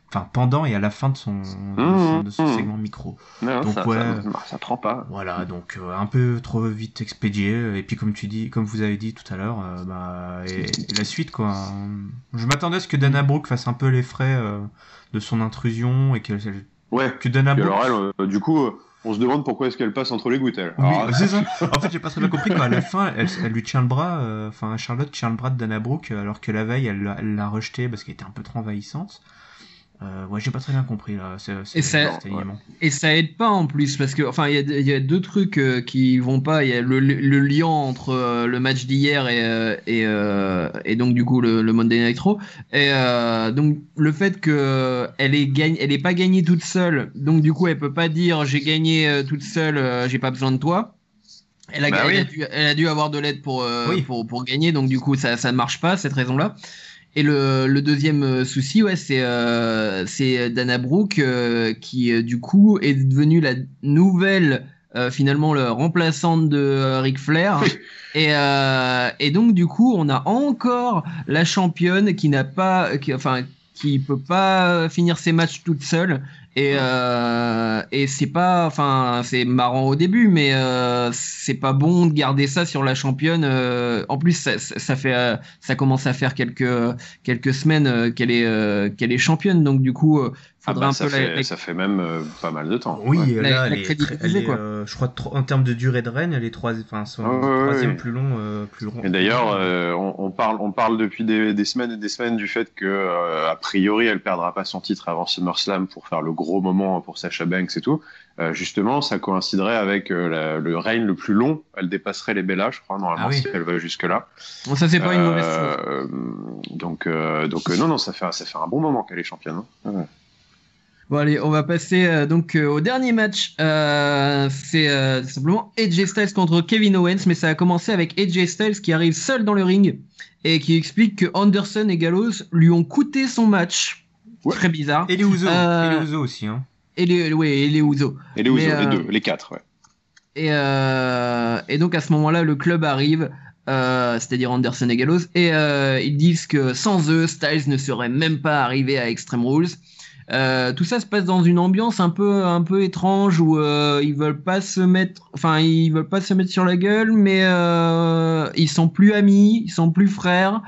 Speaker 2: enfin pendant et à la fin de son,
Speaker 3: Mmh,
Speaker 2: de son, de son
Speaker 3: mmh.
Speaker 2: segment micro.
Speaker 3: Non,
Speaker 2: Donc,
Speaker 3: ça,
Speaker 2: ouais.
Speaker 3: ça, ça prend pas.
Speaker 2: Voilà, donc euh, un peu trop vite expédié. Et puis comme tu dis, comme vous avez dit tout à l'heure, euh, bah et, et la suite quoi. Je m'attendais à ce que Dana Brooke fasse un peu les frais euh, de son intrusion et que
Speaker 3: Ouais.
Speaker 2: que Dana
Speaker 3: Et
Speaker 2: Brooke.
Speaker 3: alors elle, euh, du coup, euh, on se demande pourquoi est-ce qu'elle passe entre les gouttes elle.
Speaker 2: Oui,
Speaker 3: Alors,
Speaker 2: c'est ça. En fait, j'ai pas très bien compris qu'à la fin, elle, elle lui tient le bras. euh, Enfin, Charlotte tient le bras de Dana Brooke alors que la veille, elle l'a elle l'a rejeté parce qu'elle était un peu trop envahissante. Euh, ouais, j'ai pas très bien compris là. C'est, c'est,
Speaker 1: Et ça-
Speaker 2: cet alignement.
Speaker 1: Et ça aide pas en plus parce que enfin il y a, il y a deux trucs euh, qui vont pas. Il y a le, le lien entre euh, le match d'hier et euh, et, euh, et donc du coup le, le Monday Night Raw et euh, donc le fait que elle est gagne, elle est pas gagnée toute seule. Donc du coup elle peut pas dire j'ai gagné euh, toute seule, euh, j'ai pas besoin de toi. Elle a,
Speaker 3: Bah
Speaker 1: elle,
Speaker 3: oui.
Speaker 1: a dû, elle a dû avoir de l'aide pour, euh,
Speaker 2: Oui.
Speaker 1: pour pour gagner. Donc du coup ça ça ne marche pas cette raison-là. Et le, le deuxième euh, souci, ouais, c'est euh, c'est Dana Brooke euh, qui euh, du coup est devenue la nouvelle euh, finalement le remplaçante de euh, Ric Flair.
Speaker 3: Oui.
Speaker 1: Et euh, et donc du coup on a encore la championne qui n'a pas, qui, enfin qui peut pas finir ses matchs toute seule. Et euh, et c'est pas, enfin c'est marrant au début, mais euh, c'est pas bon de garder ça sur la championne. Euh, en plus ça, ça ça fait, euh, ça commence à faire quelques quelques semaines euh, qu'elle est euh, qu'elle est championne, donc du coup euh,
Speaker 3: Ah
Speaker 1: faudrait
Speaker 3: bah,
Speaker 1: un
Speaker 3: ça,
Speaker 1: peu
Speaker 3: fait,
Speaker 1: la, la-
Speaker 3: ça fait même euh, pas mal de temps.
Speaker 2: Oui,
Speaker 3: Ouais.
Speaker 1: La-
Speaker 2: là,
Speaker 1: la
Speaker 2: elle est, très,
Speaker 1: crédibiliser,
Speaker 2: elle est
Speaker 1: quoi.
Speaker 2: euh, je crois, tro- en termes de durée de règne, elle est trois, enfin, son
Speaker 3: Ouais, ouais,
Speaker 2: troisième
Speaker 3: ouais.
Speaker 2: plus long, euh, plus long.
Speaker 3: Et d'ailleurs, euh, on, on parle, on parle depuis des, des semaines et des semaines du fait que, euh, a priori, elle perdra pas son titre avant SummerSlam pour faire le gros moment pour Sasha Banks et tout. Euh, justement, ça coïnciderait avec euh, la- le règne le plus long. Elle dépasserait les Bellas, je crois, normalement,
Speaker 2: Ah oui.
Speaker 3: si elle va jusque-là.
Speaker 1: Bon, ça c'est pas une mauvaise chose.
Speaker 3: Euh, donc, euh, donc euh, non, non, ça fait, ça fait un bon moment qu'elle est championne. Hein. Ouais.
Speaker 1: Bon allez, on va passer euh, donc euh, au dernier match. Euh, c'est euh, simplement A J Styles contre Kevin Owens, mais ça a commencé avec A J Styles qui arrive seul dans le ring et qui explique que Anderson et Gallows lui ont coûté son match.
Speaker 3: Ouais.
Speaker 1: Très bizarre.
Speaker 2: Et les Usos,
Speaker 1: Euh,
Speaker 2: et les Usos aussi, hein.
Speaker 1: Et les, ouais, et les Usos.
Speaker 3: Et les Usos,
Speaker 1: Mais,
Speaker 3: les
Speaker 1: euh,
Speaker 3: deux, les quatre, ouais.
Speaker 1: Et, euh, et donc à ce moment-là, le club arrive, euh, c'est-à-dire Anderson et Gallows, et euh, ils disent que sans eux, Styles ne serait même pas arrivé à Extreme Rules. Euh, tout ça se passe dans une ambiance un peu un peu étrange où euh, ils veulent pas se mettre, enfin ils veulent pas se mettre sur la gueule, mais euh, ils sont plus amis, ils sont plus frères.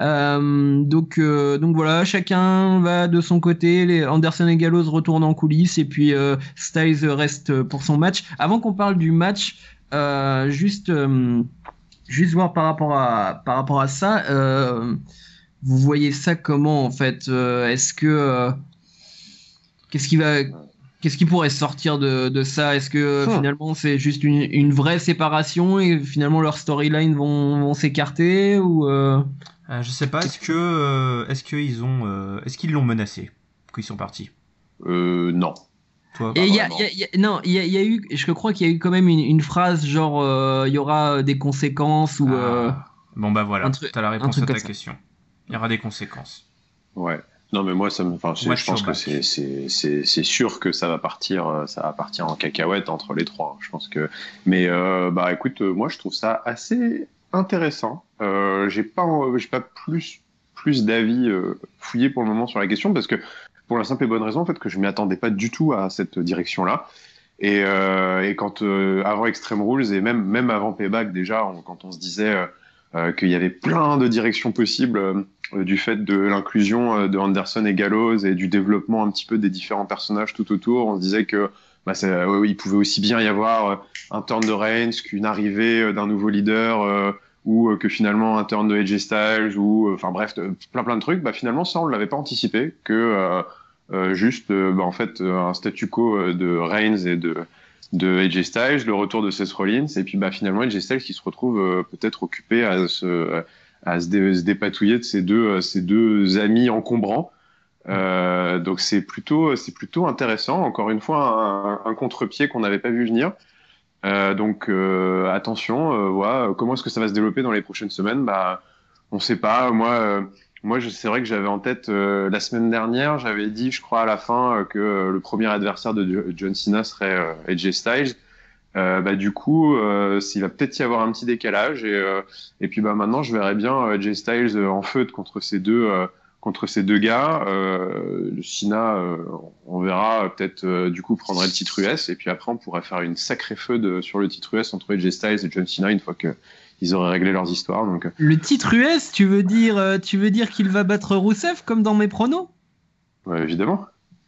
Speaker 1: Euh, donc euh, donc voilà, chacun va de son côté. Les Anderson et Gallows retournent en coulisses et puis euh, Styles reste pour son match. Avant qu'on parle du match, euh, juste euh, juste voir par rapport à par rapport à ça, euh, vous voyez ça comment en fait? Euh, Est-ce que euh, Qu'est-ce qui va, qu'est-ce qui pourrait sortir de, de ça? Est-ce que
Speaker 3: Hmm.
Speaker 1: finalement c'est juste une, une vraie séparation et finalement leurs storylines vont, vont s'écarter ou euh...
Speaker 2: Euh, je sais pas, est-ce que, euh, est-ce qu'ils ont, euh, est-ce qu'ils l'ont menacé quand ils sont partis?
Speaker 3: Euh, non.
Speaker 2: Toi,
Speaker 1: Et il y a,
Speaker 3: vraiment.
Speaker 1: il y a- il y a- non, il y a, il y a eu, je crois qu'il y a eu quand même une, une phrase genre euh, il y aura des conséquences ou euh,
Speaker 2: Ah. Bon bah voilà,
Speaker 1: un truc-
Speaker 2: t'as la
Speaker 1: un
Speaker 2: réponse
Speaker 1: truc
Speaker 2: à ta
Speaker 1: comme ça.
Speaker 2: question. Il y aura des conséquences.
Speaker 3: Ouais. Non, mais moi, ça me, enfin, c'est-
Speaker 2: Watch
Speaker 3: je pense
Speaker 2: your
Speaker 3: que
Speaker 2: back.
Speaker 3: c'est, c'est, c'est, c'est sûr que ça va partir, euh, ça va partir en cacahuète entre les trois. Je pense que, mais euh, bah écoute, euh, moi, je trouve ça assez intéressant. Euh, j'ai pas, euh, j'ai pas plus, plus d'avis euh, fouillés pour le moment sur la question parce que pour la simple et bonne raison en fait que je m'y attendais pas du tout à cette direction-là. Et, euh, et quand euh, avant Extreme Rules et même même avant Payback déjà, on- quand on se disait euh, euh, qu'il y avait plein de directions possibles euh, euh, du fait de l'inclusion euh, de Anderson et Gallows et du développement un petit peu des différents personnages tout autour, on se disait que bah, ça, euh, oui, il pouvait aussi bien y avoir euh, un turn de Reigns qu'une arrivée euh, d'un nouveau leader euh, ou euh, que finalement un turn de A J Styles ou euh, enfin bref de- plein plein de trucs. Bah finalement ça on l'avait pas anticipé que euh, euh, juste euh, bah, en fait euh, un statu quo euh, de Reigns et de de A J Styles, le retour de Seth Rollins, et puis bah finalement A J Styles qui se retrouve euh, peut-être occupé à se à se, dé- se dépatouiller de ces deux euh, ces deux amis encombrants. Euh, donc c'est plutôt c'est plutôt intéressant. Encore une fois un, un contre-pied qu'on n'avait pas vu venir. Euh, donc euh, attention, euh, voilà, comment est-ce que ça va se développer dans les prochaines semaines? Bah on sait pas. Moi euh, moi je- c'est vrai que j'avais en tête euh, la semaine dernière, j'avais dit je crois à la fin euh, que euh, le premier adversaire de Jo- John Cena serait euh, A J Styles. Euh, bah du coup, euh, il va peut-être y avoir un petit décalage et euh, et puis bah maintenant je verrais bien euh, A J Styles euh, en feud contre ces deux euh, contre ces deux gars. Euh, le Cena, euh, on verra peut-être euh, du coup prendrait le titre U S et puis après on pourrait faire une sacrée feud sur le titre U S entre A J Styles et John Cena une fois que ils auraient réglé leurs histoires. Donc
Speaker 1: le titre U S, tu veux dire, euh, tu veux dire qu'il va battre Rusev comme dans mes pronos?
Speaker 3: Ouais, évidemment.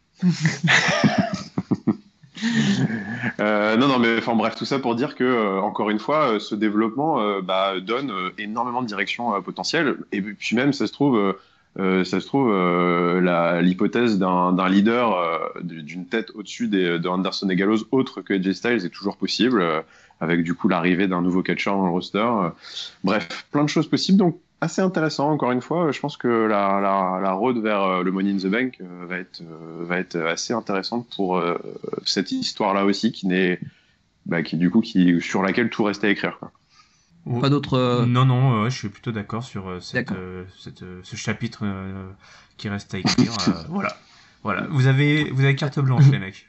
Speaker 3: euh, non, non, mais enfin bref, tout ça pour dire que euh, encore une fois, euh, ce développement euh, bah, donne euh, énormément de directions euh, potentielles. Et puis même, ça se trouve, euh, euh, ça se trouve, euh, la, l'hypothèse d'un, d'un leader euh, d'une tête au-dessus des, de Anderson et Gallows autre que A J Styles est toujours possible, euh, avec du coup l'arrivée d'un nouveau catcheur dans le roster. Euh, bref, plein de choses possibles. Donc assez intéressant, encore une fois. Je pense que la, la, la road vers euh, le Money in the Bank euh, va, être, euh, va être assez intéressante pour euh, cette histoire-là aussi, qui n'est, bah, qui du coup, qui, sur laquelle tout reste à écrire, quoi.
Speaker 2: Oh.
Speaker 1: Pas d'autres. Euh...
Speaker 2: Non, non, euh, je suis plutôt d'accord sur euh, cette, euh, cette, euh, ce chapitre euh, qui reste à écrire. euh, voilà. Voilà, vous avez, vous avez carte blanche, les mecs.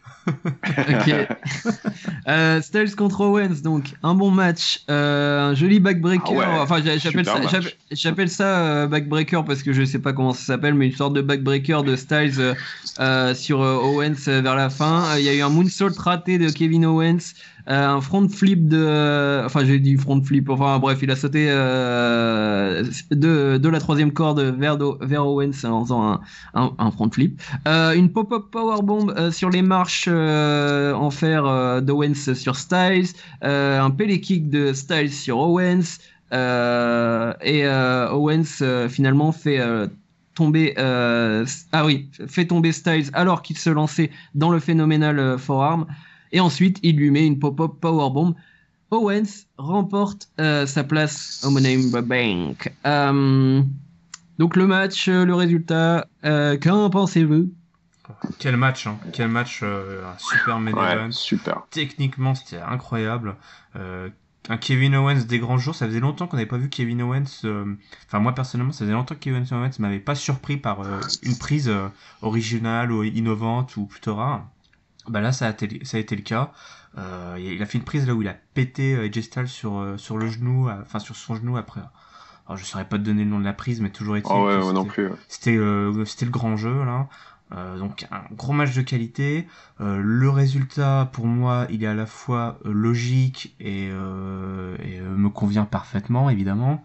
Speaker 1: Ok. euh, Styles contre Owens, donc un bon match, euh, un joli backbreaker. Ah ouais, enfin, j'appelle ça, j'appelle, j'appelle ça euh, backbreaker parce que je sais pas comment ça s'appelle, mais une sorte de backbreaker de Styles euh, euh, sur euh, Owens euh, vers la fin. Il y a eu un moonsault raté de Kevin Owens. Euh, un front flip de, euh, enfin j'ai dit front flip, enfin bref, il a sauté euh, de, de la troisième corde vers, do, vers Owens en faisant un, un, un front flip. Euh, une pop-up powerbomb euh, sur les marches euh, en fer euh, d'Owens sur Styles, euh, un pele kick de Styles sur Owens, euh, et euh, Owens euh, finalement fait euh, tomber, euh, ah oui, fait tomber Styles alors qu'il se lançait dans le phénoménal euh, forearm. Et ensuite, il lui met une pop-up powerbomb. Owens remporte euh, sa place au Money in the Bank. Euh, donc le match, le résultat, euh, qu'en pensez-vous?
Speaker 2: Quel match, hein. Quel match, euh, un super main
Speaker 3: ouais,
Speaker 2: event.
Speaker 3: Super.
Speaker 2: Techniquement, c'était incroyable. Euh, un Kevin Owens des grands jours, ça faisait longtemps qu'on n'avait pas vu Kevin Owens. Euh... Enfin, moi personnellement, ça faisait longtemps que Kevin Owens m'avait pas surpris par euh, une prise euh, originale ou innovante ou plutôt rare. Bah là, ça a été, ça a été le cas. Euh, il a fait une prise là où il a pété A J Styles sur euh, sur le genou, enfin sur son genou après. Alors je saurais pas te donner le nom de la prise, mais toujours est-il.
Speaker 3: Oh ouais,
Speaker 2: que
Speaker 3: ouais, non plus.
Speaker 2: C'était euh, c'était le grand jeu là. Euh, donc un gros match de qualité. Euh, le résultat pour moi, il est à la fois euh, logique et, euh, et euh, me convient parfaitement évidemment.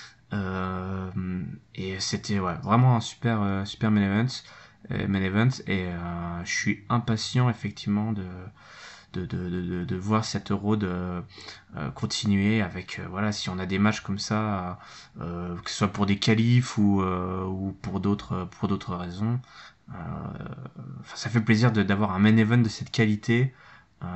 Speaker 2: Euh, et c'était ouais, vraiment un super euh, super main event. Main event et euh, je suis impatient effectivement de de de de, de voir cette road euh, euh, continuer avec euh, voilà, si on a des matchs comme ça euh, que ce soit pour des qualifs ou euh, ou pour d'autres pour d'autres raisons, euh, ça fait plaisir de d'avoir un main event de cette qualité euh,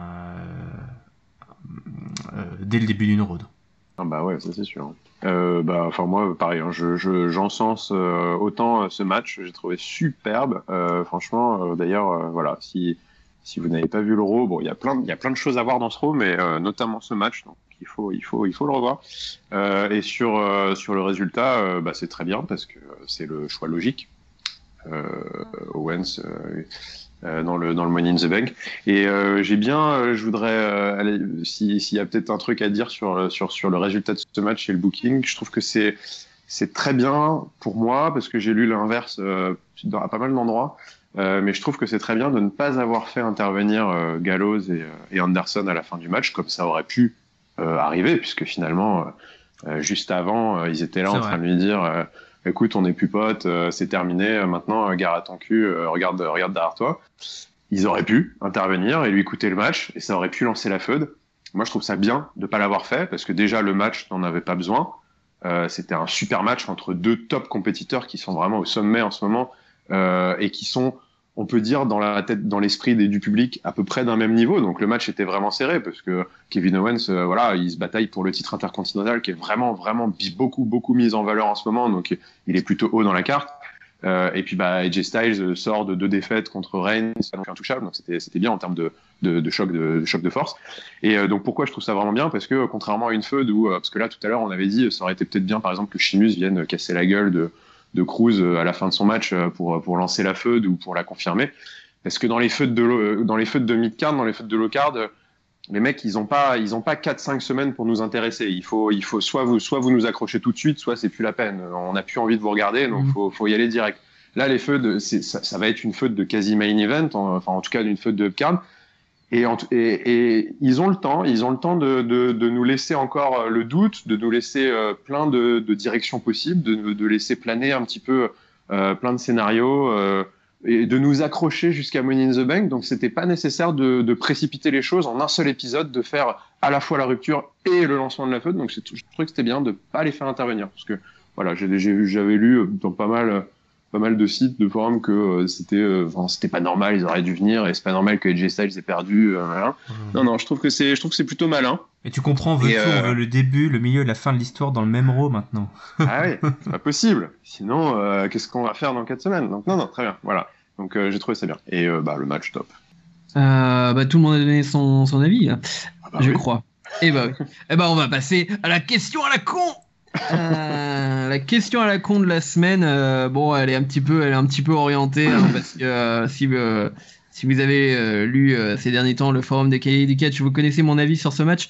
Speaker 2: euh, dès le début d'une road.
Speaker 3: Ah bah ouais, ça c'est sûr. Euh, bah, enfin moi, pareil, hein, je, je, j'encense euh, autant euh, ce match, j'ai trouvé superbe. Euh, franchement, euh, d'ailleurs, euh, voilà, si si vous n'avez pas vu le Raw, bon, il y a plein, il y a plein de choses à voir dans ce Raw, mais euh, notamment ce match, donc il faut, il faut, il faut le revoir. Euh, et sur euh, sur le résultat, euh, bah c'est très bien parce que c'est le choix logique. Euh, Owens. Euh, Euh, dans le dans le Money in the Bank et euh, j'ai bien euh, je voudrais euh, aller si s'il y a peut-être un truc à dire sur sur sur le résultat de ce match et le booking, je trouve que c'est c'est très bien pour moi parce que j'ai lu l'inverse euh, dans, à pas mal d'endroits, euh, mais je trouve que c'est très bien de ne pas avoir fait intervenir euh, Gallows et, euh, et Anderson à la fin du match comme ça aurait pu euh, arriver puisque finalement euh, juste avant euh, ils étaient là c'est en vrai. train de lui dire euh, écoute, on n'est plus potes, euh, c'est terminé, euh, maintenant, euh, gare à ton cul, euh, regarde, euh, regarde derrière toi. Ils auraient pu intervenir et lui écouter le match, et ça aurait pu lancer la feud. Moi, je trouve ça bien de pas l'avoir fait, parce que déjà, le match n'en avait pas besoin. Euh, c'était un super match entre deux top compétiteurs qui sont vraiment au sommet en ce moment, euh, et qui sont, on peut dire, dans la tête, dans l'esprit des, du public, à peu près d'un même niveau. Donc, le match était vraiment serré, parce que Kevin Owens, euh, voilà, il se bataille pour le titre intercontinental, qui est vraiment, vraiment beaucoup, beaucoup mis en valeur en ce moment. Donc, il est plutôt haut dans la carte. Euh, et puis, bah, A J Styles sort de deux défaites contre Reigns, donc intouchable. Donc, c'était, c'était bien en termes de, de, de choc de, de choc de force. Et euh, donc, pourquoi je trouve ça vraiment bien? Parce que, contrairement à une feud où, euh, parce que là, tout à l'heure, on avait dit, ça aurait été peut-être bien, par exemple, que Sheamus vienne casser la gueule de, de Cruz à la fin de son match pour, pour lancer la feud ou pour la confirmer. Parce que dans les feuds de, dans les feuds de mid-card, dans les feuds de low-card, les mecs, ils ont pas, ils ont pas quatre cinq semaines pour nous intéresser. Il faut, il faut soit vous, soit vous nous accrochez tout de suite, soit c'est plus la peine. On n'a plus envie de vous regarder, donc faut, faut y aller direct. Là, les feuds, c'est, ça, ça va être une feud de quasi main event, en, enfin en tout cas d'une feud de upcard. Et, en, et, et ils ont le temps, ils ont le temps de, de, de nous laisser encore le doute, de nous laisser euh, plein de, de directions possibles, de, de laisser planer un petit peu euh, plein de scénarios euh, et de nous accrocher jusqu'à Money in the Bank. Donc c'était pas nécessaire de, de précipiter les choses en un seul épisode, de faire à la fois la rupture et le lancement de la feud. Donc je trouvais que c'était bien de pas les faire intervenir, parce que voilà, j'ai, j'ai, j'avais lu dans pas mal pas mal de sites, de forums que euh, c'était, euh, enfin, c'était pas normal, ils auraient dû venir, et c'est pas normal que A J Styles ait perdu. Euh, voilà. Mmh. Non, non, je trouve que c'est, je trouve que c'est plutôt malin.
Speaker 2: Et tu comprends, on veut et tout, euh... on veut le début, le milieu, la fin de l'histoire dans le même row maintenant.
Speaker 3: Ah oui, c'est pas possible. Sinon, euh, qu'est-ce qu'on va faire dans quatre semaines? Donc non, non, très bien, voilà. Donc euh, j'ai trouvé ça bien. Et euh, bah le match top.
Speaker 1: Euh, bah tout le monde a donné son son avis, ah bah, je
Speaker 3: oui.
Speaker 1: crois. Et bah oui. Et bah on va passer à la question à la con. Euh, la question à la con de la semaine, euh, bon, elle est un petit peu, elle est un petit peu orientée hein, parce que euh, si euh, si vous avez euh, lu euh, ces derniers temps le forum des cahiers du catch, vous connaissez mon avis sur ce match.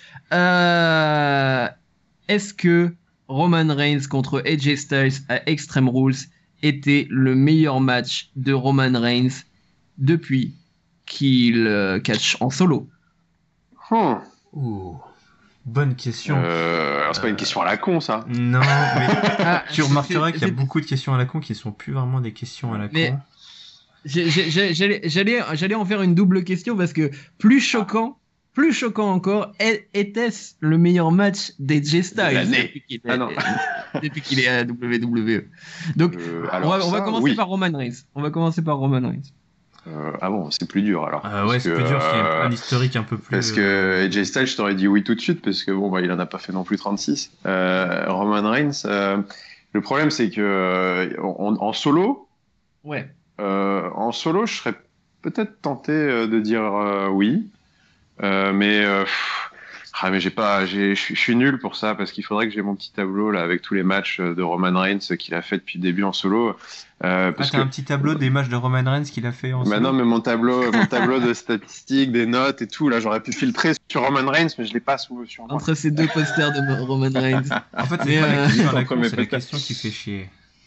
Speaker 1: Euh, est-ce que Roman Reigns contre A J Styles à Extreme Rules était le meilleur match de Roman Reigns depuis qu'il euh, catch en solo?
Speaker 3: Hmm.
Speaker 2: Ouh. Bonne question.
Speaker 3: Euh, alors c'est euh... pas une question à la con, ça.
Speaker 2: Non, mais ah, tu remarqueras qu'il y a beaucoup de questions à la con qui sont plus vraiment des questions à la
Speaker 1: mais
Speaker 2: con.
Speaker 1: j'ai, j'ai, j'allais, j'allais, j'allais en faire une double question parce que plus choquant, plus choquant encore, était-ce le meilleur match d'A J Styles depuis qu'il est, ah non. depuis qu'il est à W W E. Donc, euh, on, va, ça, on va commencer oui. par Roman Reigns. On va commencer par Roman Reigns.
Speaker 3: Euh, ah bon, c'est plus dur alors.
Speaker 2: Euh, ouais, c'est que, plus dur, euh, c'est un historique un peu plus.
Speaker 3: Parce que A J Styles, je t'aurais dit oui tout de suite, parce que bon, bah, il en a pas fait non plus trente-six. Euh, Roman Reigns, euh, le problème c'est que en, en solo,
Speaker 1: ouais.
Speaker 3: Euh, en solo, je serais peut-être tenté de dire euh, oui, euh, mais euh, ah, mais j'ai pas, j'ai, je suis nul pour ça parce qu'il faudrait que j'ai mon petit tableau là avec tous les matchs de Roman Reigns qu'il a fait depuis le début en solo.
Speaker 2: Euh, parce ah, t'as que... un petit tableau des matchs de Roman Reigns qu'il a fait en solo.
Speaker 3: Bah non, mais mon tableau, mon tableau de statistiques, des notes et tout, là, j'aurais pu filtrer sur Roman Reigns, mais je l'ai pas sous, sur moi.
Speaker 1: Entre ces deux posters de Roman Reigns.
Speaker 2: En fait, c'est pas la question, la con, c'est la question qui fait chier.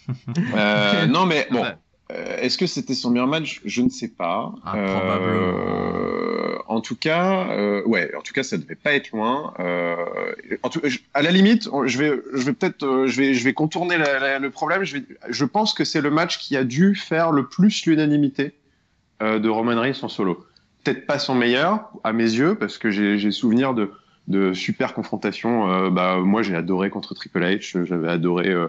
Speaker 3: euh, non, mais bon. Euh, est-ce que c'était son meilleur match? Je ne sais pas.
Speaker 2: Ah, probablement.
Speaker 3: Euh, en tout cas, euh, ouais, en tout cas, ça devait pas être loin. Euh, en tout, je, à la limite, je vais, je vais peut-être, euh, je vais, je vais contourner la, la, le problème. Je, vais, je pense que c'est le match qui a dû faire le plus l'unanimité euh, de Roman Reigns en solo. Peut-être pas son meilleur à mes yeux, parce que j'ai, j'ai souvenir de, de super confrontations. Euh, bah, moi, j'ai adoré contre Triple H. J'avais adoré. Euh,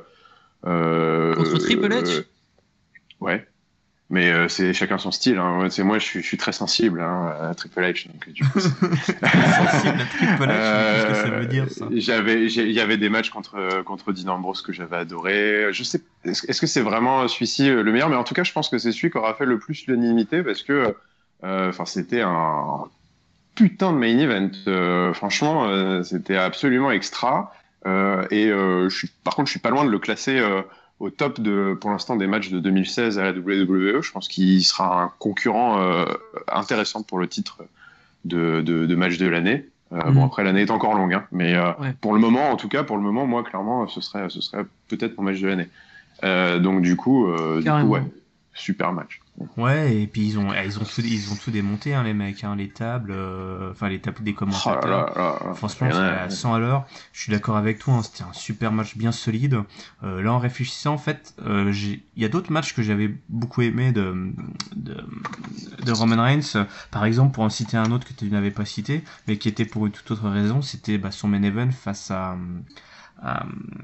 Speaker 3: euh,
Speaker 1: contre Triple H.
Speaker 3: Ouais, mais euh, c'est chacun son style. Hein. C'est moi, je suis, je suis très sensible hein, à Triple H, donc du coup.
Speaker 2: sensible à Triple H, euh, qu'est-ce que ça veut dire ça?
Speaker 3: J'avais, il y avait des matchs contre contre Dean Ambrose que j'avais adoré. Je sais, est-ce, est-ce que c'est vraiment celui-ci le meilleur? Mais en tout cas, je pense que c'est celui qui aura fait le plus l'unanimité parce que, enfin, euh, c'était un putain de main event. Euh, franchement, euh, c'était absolument extra. Euh, et euh, je suis, par contre, je suis pas loin de le classer. Euh, au top de, pour l'instant, des matchs de deux mille seize à la W W E. Je pense qu'il sera un concurrent euh, intéressant pour le titre de, de, de match de l'année. Euh, mmh. Bon, après, l'année est encore longue, hein, mais euh, ouais. pour le moment, en tout cas, pour le moment, moi, clairement, ce serait, ce serait peut-être mon match de l'année. Euh, donc, du coup, euh, du coup, ouais, super match.
Speaker 2: Ouais, et puis ils ont, ils ont tout, ils ont tout démonté, hein, les mecs, hein, les tables, enfin euh, les tables des commentateurs. Oh là là là. Franchement, c'était à cent à l'heure. Je suis d'accord avec toi, hein, c'était un super match bien solide. Euh, là, en réfléchissant, en fait, euh, il y a d'autres matchs que j'avais beaucoup aimé de, de, de Roman Reigns. Par exemple, pour en citer un autre que tu n'avais pas cité, mais qui était pour une toute autre raison, c'était bah, son main event face à Euh,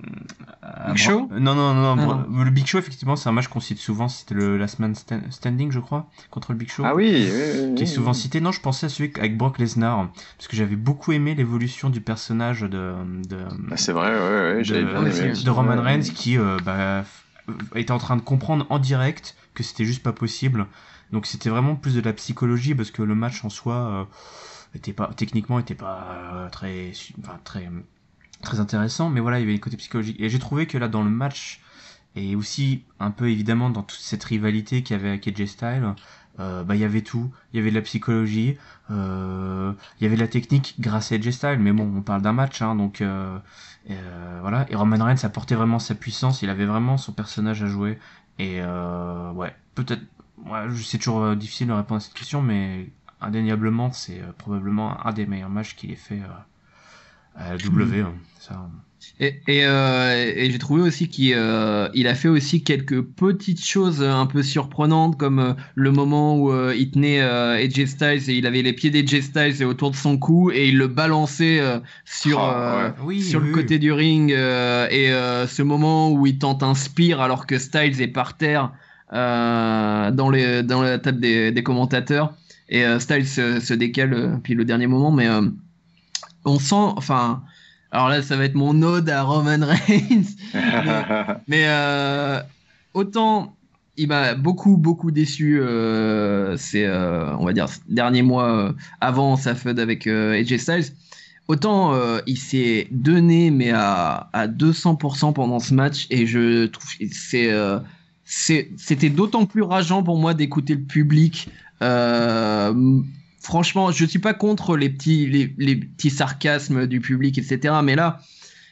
Speaker 1: Big Show
Speaker 2: Bra- Non, non, non, non. Ah. Le Big Show, effectivement, c'est un match qu'on cite souvent. C'était le Last Man stand- Standing, je crois, contre le Big Show.
Speaker 3: Ah oui, oui, oui
Speaker 2: qui est souvent cité. Non, je pensais à celui avec Brock Lesnar, parce que j'avais beaucoup aimé l'évolution du personnage de. de
Speaker 3: ah, c'est vrai, ouais, ouais, j'avais bien aimé.
Speaker 2: De Roman Reigns, qui euh, bah, était en train de comprendre en direct que c'était juste pas possible. Donc c'était vraiment plus de la psychologie, parce que le match en soi euh, était pas techniquement était pas euh, très, enfin très. très intéressant, mais voilà, il y avait le côté psychologique. Et j'ai trouvé que là, dans le match, et aussi un peu évidemment dans toute cette rivalité qu'il y avait avec A J Styles, euh, bah il y avait tout. Il y avait de la psychologie, euh, il y avait de la technique grâce à A J Styles, mais bon, on parle d'un match, hein, donc euh, euh, voilà. Et Roman Reigns apportait vraiment sa puissance, il avait vraiment son personnage à jouer. Et euh, ouais, peut-être, ouais, c'est toujours euh, difficile de répondre à cette question, mais indéniablement, c'est euh, probablement un des meilleurs matchs qu'il ait fait euh, à la W. Hein. Ça,
Speaker 1: Et, et, euh, et j'ai trouvé aussi qu'il euh, il a fait aussi quelques petites choses un peu surprenantes, comme euh, le moment où euh, il tenait euh, A J Styles et il avait les pieds d'A J Styles autour de son cou et il le balançait euh, sur,
Speaker 3: Ah,
Speaker 1: euh,
Speaker 3: ouais.
Speaker 2: oui,
Speaker 1: sur
Speaker 2: oui,
Speaker 1: le côté
Speaker 2: oui.
Speaker 1: du ring. Euh, et euh, ce moment où il tente un spear alors que Styles est par terre euh, dans, les, dans la table des, des commentateurs. Et euh, Styles se, se décale, euh, puis le dernier moment, mais euh, on sent, enfin, alors là, ça va être mon ode à Roman Reigns, mais, mais euh, autant il m'a beaucoup, beaucoup déçu euh, ces, euh, on va dire, ces derniers mois euh, avant sa feud avec euh, A J Styles, autant euh, il s'est donné, mais à, à deux cents pour cent pendant ce match, et je trouve que c'est, euh, c'est, c'était d'autant plus rageant pour moi d'écouter le public. Euh, Franchement, je suis pas contre les petits, les, les petits sarcasmes du public, et cetera. Mais là,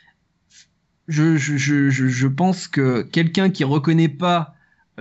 Speaker 1: je, je, je, je pense que quelqu'un qui reconnaît pas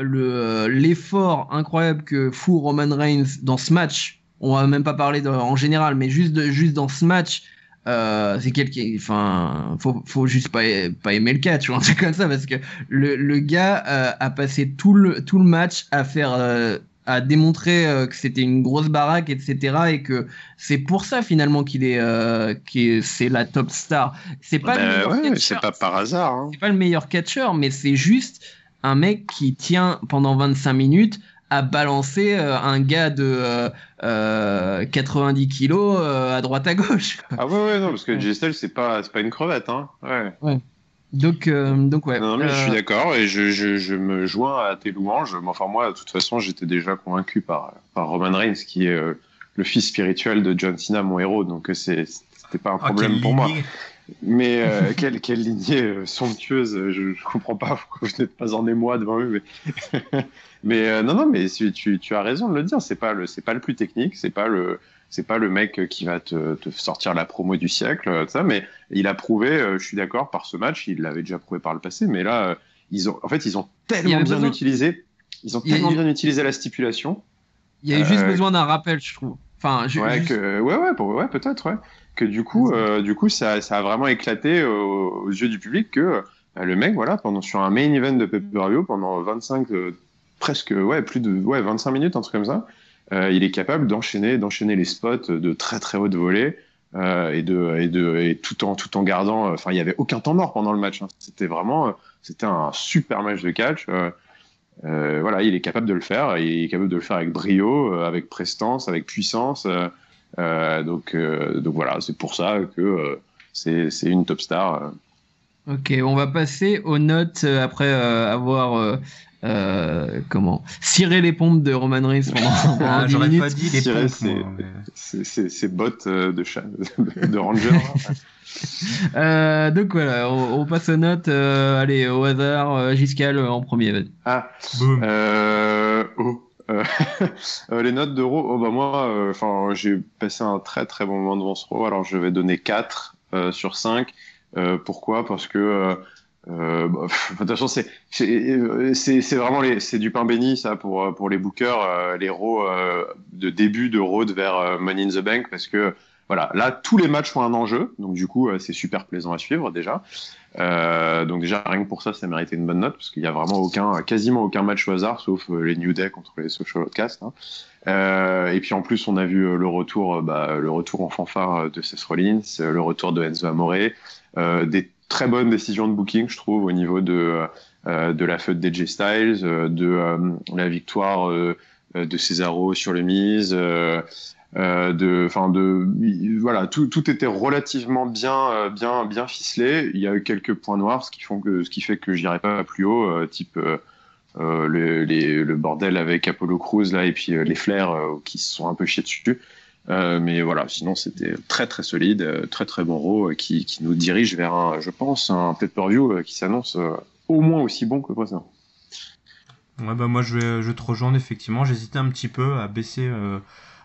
Speaker 1: le, l'effort incroyable que fout Roman Reigns dans ce match, on va même pas parler de, en général, mais juste, de, juste dans ce match, euh, c'est quelqu'un, enfin, faut, faut juste pas, pas aimer le catch ou un truc comme ça, parce que le, le gars euh, a passé tout le, tout le match à faire. Euh, à démontrer euh, que c'était une grosse baraque, et cetera. Et que c'est pour ça finalement qu'il est, euh, qu'il est, c'est la top star. C'est pas le
Speaker 3: Ben
Speaker 1: meilleur
Speaker 3: ouais,
Speaker 1: catcheur.
Speaker 3: c'est pas par hasard. Hein.
Speaker 1: C'est pas le meilleur catcheur, mais c'est juste un mec qui tient pendant vingt-cinq minutes à balancer euh, un gars de euh, euh, quatre-vingt-dix kilos euh, à droite à gauche.
Speaker 3: Ah ouais, ouais, non, parce que J S L, c'est pas, c'est pas une crevette, hein. Ouais.
Speaker 1: Ouais. Donc, euh, donc ouais.
Speaker 3: Non, mais je suis
Speaker 1: Euh,
Speaker 3: d'accord et je, je, je me joins à tes louanges. Mais enfin, moi, de toute façon, j'étais déjà convaincu par, par Roman Reigns, qui est euh, le fils spirituel de John Cena, mon héros. Donc, c'est, c'était pas un
Speaker 2: Ah,
Speaker 3: problème
Speaker 2: quelle
Speaker 3: pour moi.
Speaker 2: lignée.
Speaker 3: Mais euh, quelle, quelle lignée euh, somptueuse. Je, je comprends pas pourquoi vous n'êtes pas en émoi devant eux. Mais, mais euh, non, non, mais tu, tu, tu as raison de le dire. C'est pas le, c'est pas le plus technique. C'est pas le, c'est pas le mec qui va te, te sortir la promo du siècle, tout ça. Mais il a prouvé. Euh, je suis d'accord par ce match. Il l'avait déjà prouvé par le passé. Mais là, euh, ils ont, en fait, ils ont
Speaker 1: il y
Speaker 3: tellement
Speaker 1: avait
Speaker 3: bien
Speaker 1: besoin,
Speaker 3: utilisé. Ils ont
Speaker 1: il y a,
Speaker 3: tellement bien utilisé la stipulation.
Speaker 1: il y a eu juste
Speaker 3: Euh,
Speaker 1: besoin d'un rappel, je trouve. Enfin, ju-
Speaker 3: Ouais,
Speaker 1: juste.
Speaker 3: que, ouais, ouais, pour- ouais, peut-être, ouais. Que du coup, euh, du coup, ça, ça a vraiment éclaté aux, aux yeux du public que euh, le mec, voilà, pendant sur un main event de pay-per-view pendant vingt-cinq, euh, presque, ouais, plus de, ouais, vingt-cinq minutes, un truc comme ça, euh, il est capable d'enchaîner, d'enchaîner les spots de très très haute volée euh, et de, et de, et tout en, tout en gardant, enfin, il y avait aucun temps mort pendant le match. Hein. C'était vraiment, euh, c'était un super match de catch. Euh, euh, voilà, il est capable de le faire, et il est capable de le faire avec brio, euh, avec prestance, avec puissance. Euh, euh, donc, euh, donc voilà, c'est pour ça que euh, c'est, c'est une top star. euh.
Speaker 1: Ok, on va passer aux notes euh, après euh, avoir euh, euh, comment ciré les pompes de Roman Reigns pendant, pendant
Speaker 2: Ah,
Speaker 1: dix
Speaker 2: j'aurais
Speaker 1: minutes.
Speaker 2: pas dit les
Speaker 3: Tirer
Speaker 2: pompes,
Speaker 3: ses,
Speaker 2: moi. mais-
Speaker 3: ses, ses- ses bottes euh, de, chat, de ranger. Hein.
Speaker 1: Euh, donc voilà, on, on passe aux notes. Euh, allez, au hasard, euh, Giscal euh, en premier. Vas-y.
Speaker 3: Ah,
Speaker 2: Boum.
Speaker 3: euh, oh. Euh, euh, les notes d'euro, oh, bah moi, euh, enfin, j'ai passé un très très bon moment devant ce Raw, alors je vais donner quatre euh, sur cinq. Euh, pourquoi? Parce que euh, euh, bah, pff, de toute façon, c'est c'est c'est c'est vraiment les, c'est du pain béni ça pour pour les bookers, euh, les Raw euh, de début de road vers euh, Money in the Bank, parce que voilà, là tous les matchs ont un enjeu, donc du coup euh, c'est super plaisant à suivre déjà. Euh, donc déjà rien que pour ça, ça méritait une bonne note parce qu'il y a vraiment aucun, quasiment aucun match au hasard sauf euh, les New Day contre les Social Outcasts. Hein. Euh, et puis en plus, on a vu euh, le retour, euh, bah, le retour en fanfare de Seth Rollins, euh, le retour de Enzo Amore, euh, des très bonnes décisions de booking, je trouve, au niveau de euh, de la feud d'A J Styles, euh, de euh, la victoire euh, de Cesaro sur le Miz. Euh, euh, de, enfin de, voilà, tout, tout était relativement bien, euh, bien, bien ficelé. Il y a eu quelques points noirs, ce qui font que, ce qui fait que j'irai pas plus haut, euh, type euh, euh, le, les, le bordel avec Apollo Crews là et puis euh, les flares euh, qui se sont un peu chiés dessus. Euh, mais voilà, sinon c'était très très solide, euh, très très bon Raw euh, qui, qui nous dirige vers un, je pense, un pay-per-view euh, qui s'annonce euh, au moins aussi bon que précédent.
Speaker 2: Ouais, bah moi je vais, je vais te rejoindre effectivement. J'hésitais un petit peu à baisser, euh,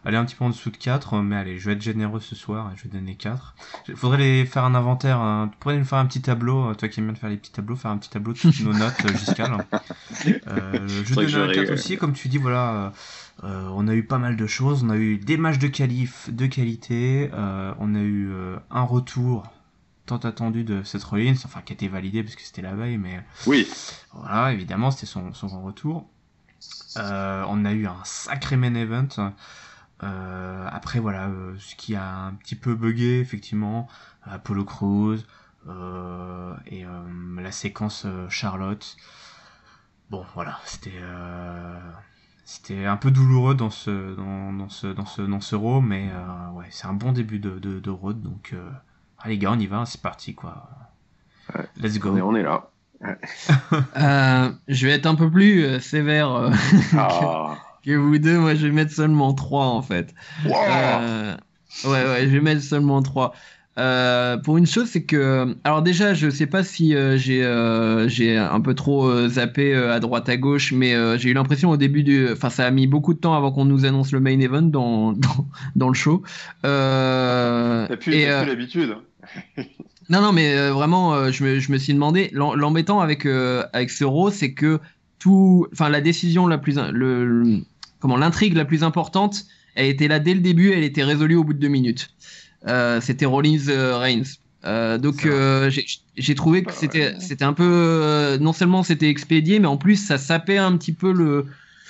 Speaker 2: aller un petit peu en dessous de quatre, mais allez, je vais être généreux ce soir et je vais donner quatre. Il faudrait les faire un inventaire, hein. Tu pourrais nous faire un petit tableau, toi qui aimes bien faire les petits tableaux, faire un petit tableau de toutes nos notes, Giscal. Euh, je
Speaker 3: Faudrait
Speaker 2: donne
Speaker 3: que je
Speaker 2: un quatre
Speaker 3: rigole.
Speaker 2: aussi, comme tu dis, voilà, euh, on a eu pas mal de choses, on a eu des matchs de qualif de qualité, euh, on a eu euh, un retour tant attendu de Seth Rollins, enfin qui a été validé parce que c'était la veille, mais
Speaker 3: Oui.
Speaker 2: voilà, évidemment, c'était son, son grand retour. Euh, on a eu un sacré main event. Euh, après, voilà, euh, ce qui a un petit peu bugué, effectivement, Apollo Crews euh, et euh, la séquence euh, Charlotte. Bon, voilà, c'était euh, c'était un peu douloureux dans ce dans, dans ce dans ce dans ce Raw, mais euh, ouais, c'est un bon début de de, de road, donc euh, allez gars, on y va, c'est parti quoi.
Speaker 3: Ouais.
Speaker 2: Let's go.
Speaker 3: On est, on est là.
Speaker 1: Euh, je vais être un peu plus euh, sévère euh,
Speaker 3: Ah.
Speaker 1: que, que vous deux. Moi, je vais mettre seulement trois en fait.
Speaker 3: Wow.
Speaker 1: Euh, ouais, ouais, je vais mettre seulement trois. Euh, pour une chose, c'est que, alors déjà, je sais pas si euh, j'ai euh, j'ai un peu trop euh, zappé euh, à droite à gauche, mais euh, j'ai eu l'impression au début du, enfin, ça a mis beaucoup de temps avant qu'on nous annonce le main event dans dans, dans le show. Euh,
Speaker 3: T'as plus,
Speaker 1: et,
Speaker 3: t'as
Speaker 1: euh,
Speaker 3: plus l'habitude.
Speaker 1: non, non, mais euh, vraiment, euh, je me, je me suis demandé, l'em- l'embêtant avec, euh, avec ce Raw, c'est que tout, enfin, la décision la plus, le, le- comment, l'intrigue la plus importante, elle était là dès le début, elle était résolue au bout de deux minutes. Euh, c'était Rollins euh, Reigns. Euh, donc,
Speaker 2: C'est vrai.
Speaker 1: euh, j'ai, j'ai trouvé que
Speaker 3: Bah
Speaker 1: c'était,
Speaker 3: ouais.
Speaker 1: c'était un peu, euh, non seulement c'était expédié, mais en plus, ça sapait un petit peu le,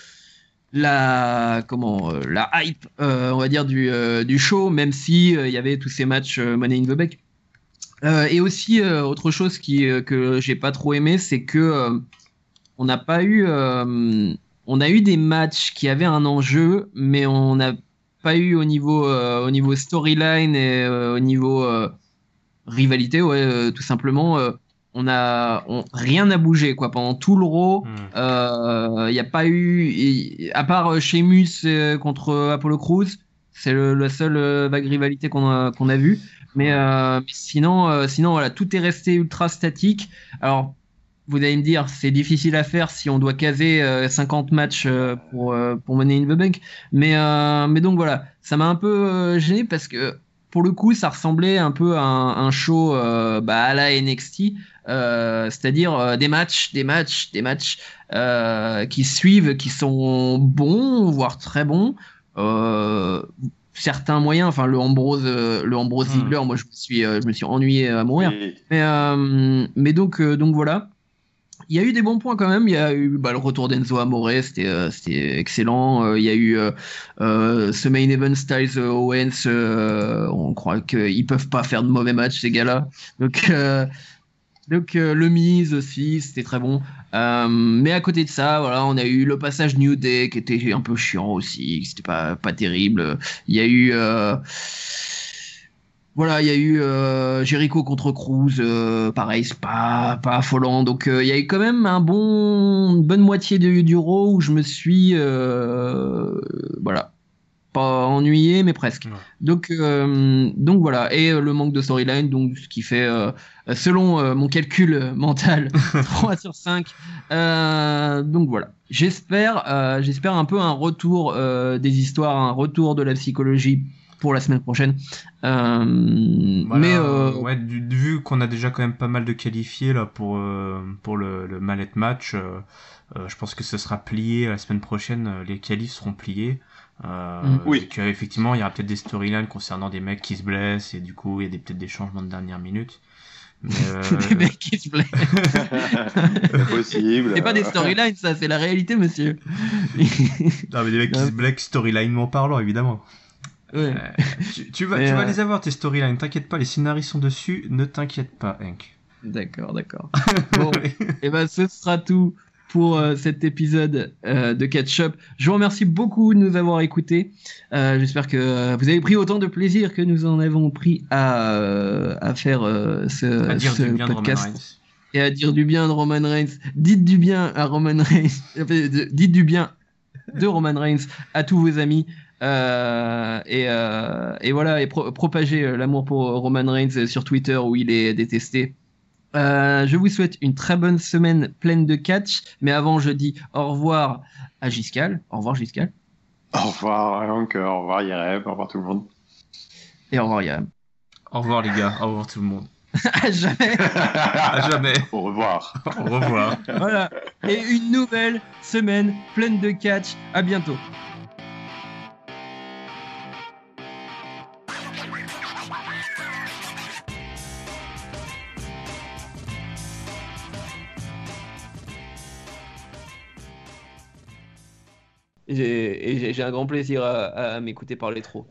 Speaker 1: la, comment, euh, la hype, euh, on va dire, du, euh, du show, même si euh, il y avait tous ces matchs euh, Money in the Bank. Euh, et aussi euh, autre chose qui euh, que j'ai pas trop aimé, c'est que euh, on n'a pas eu, euh, on a eu des matchs qui avaient un enjeu, mais on n'a pas eu au niveau euh, au niveau storyline et euh, au niveau euh, rivalité, ouais, euh, tout simplement. euh, on a on, rien n'a bougé quoi pendant tout le Raw.
Speaker 2: Hmm.
Speaker 1: Il n'y a pas eu, et- à part euh, Sheamus euh, contre Apollo Crews, c'est le, la seule euh, vague rivalité qu'on a qu'on a vue. Mais,
Speaker 2: Ouais.
Speaker 1: euh, mais sinon, euh, sinon voilà, tout est resté ultra statique. Alors, vous allez me dire, c'est difficile à faire si on doit caser euh, cinquante matchs euh, pour euh, pour Money in the Bank. Mais euh, mais donc voilà, ça m'a un peu euh, gêné parce que pour le coup, ça ressemblait un peu à un, un show euh, bah, à la N X T, euh, c'est-à-dire euh, des matchs, des matchs, des matchs euh, qui suivent, qui sont bons, voire très bons. Euh, certains moyens, enfin le Ambrose, euh, le Ambrose
Speaker 2: Hmm.
Speaker 1: Ziggler, moi je me suis, euh, je me suis ennuyé à mourir.
Speaker 3: Oui.
Speaker 1: Mais, euh, mais donc, euh, donc voilà. Il y a eu des bons points quand même. Il y a eu bah, le retour d'Enzo Amore, c'était euh, c'était excellent. Euh, il y a eu euh, euh, ce main event Styles euh, Owens. Euh, on croit qu'ils peuvent pas faire de mauvais matchs ces gars-là. Donc euh, donc euh, le Miz aussi, c'était très bon. Euh, mais à côté de ça, voilà, on a eu le passage New Day qui était un peu chiant aussi. C'était pas pas terrible. Il y a eu euh, voilà, il y a eu euh, Jericho contre Cruz, euh, pareil, c'est pas, pas affolant. Donc euh, il y a eu quand même un bon, une bonne moitié du, du Raw où je me suis, euh, voilà, pas ennuyé, mais presque.
Speaker 2: Ouais.
Speaker 1: Donc, euh, donc voilà, et euh, le manque de storyline, donc ce qui fait, euh, selon euh, mon calcul mental, trois sur cinq. Euh, donc voilà, j'espère, euh, j'espère un peu un retour euh, des histoires, un retour de la psychologie pour la semaine prochaine. Euh,
Speaker 2: Voilà,
Speaker 1: mais euh,
Speaker 2: ouais, du, du- vu qu'on a déjà quand même pas mal de qualifiés là pour euh, pour le, le mallet match, euh, euh, je pense que ce sera plié la semaine prochaine. euh, Les qualifs seront pliés. Euh,
Speaker 1: Mm.
Speaker 3: Oui.
Speaker 2: et que, effectivement, il y aura peut-être des storylines concernant des mecs qui se blessent et du coup, il y a des- peut-être des changements de dernière minute. Mais, euh,
Speaker 1: des mecs qui se blessent.
Speaker 3: Possible.
Speaker 1: C'est pas des storylines, ça, c'est la réalité, monsieur.
Speaker 2: non, mais des mecs qui
Speaker 1: Ouais.
Speaker 2: se blessent storylinement parlant, évidemment.
Speaker 1: Ouais.
Speaker 2: Euh, tu, tu vas,
Speaker 1: Mais,
Speaker 2: tu vas
Speaker 1: euh,
Speaker 2: les avoir tes storylines. T'inquiète pas, les scénaristes sont dessus. Ne t'inquiète pas, Hank.
Speaker 1: D'accord, d'accord. Bon, et ben ce sera tout pour euh, cet épisode euh, de Catch Up. Je vous remercie beaucoup de nous avoir écoutés. Euh, J'espère que euh, vous avez pris autant de plaisir que nous en avons pris à, euh, à faire euh, ce,
Speaker 2: à dire
Speaker 1: ce
Speaker 2: du bien de Roman
Speaker 1: podcast
Speaker 2: Reigns.
Speaker 1: et à dire du bien de Roman Reigns. Dites du bien à Roman Reigns. Enfin, de- Dites du bien de Roman Reigns à tous vos amis. Euh, et, euh, et voilà, et pro propagez euh, l'amour pour Roman Reigns sur Twitter où il est détesté. Euh, je vous souhaite une très bonne semaine pleine de catch. Mais avant, je dis au revoir à Giscal. Au revoir, Giscal.
Speaker 3: Au revoir, Hank, au revoir, Yerem, au revoir tout le monde.
Speaker 1: Et au revoir, Yann.
Speaker 2: Au revoir les gars, au revoir tout le monde.
Speaker 1: À jamais.
Speaker 2: À jamais.
Speaker 3: Au revoir.
Speaker 2: Au revoir.
Speaker 1: Voilà. Et une nouvelle semaine pleine de catch. À bientôt. J'ai et j'ai j'ai un grand plaisir à, à m'écouter parler trop.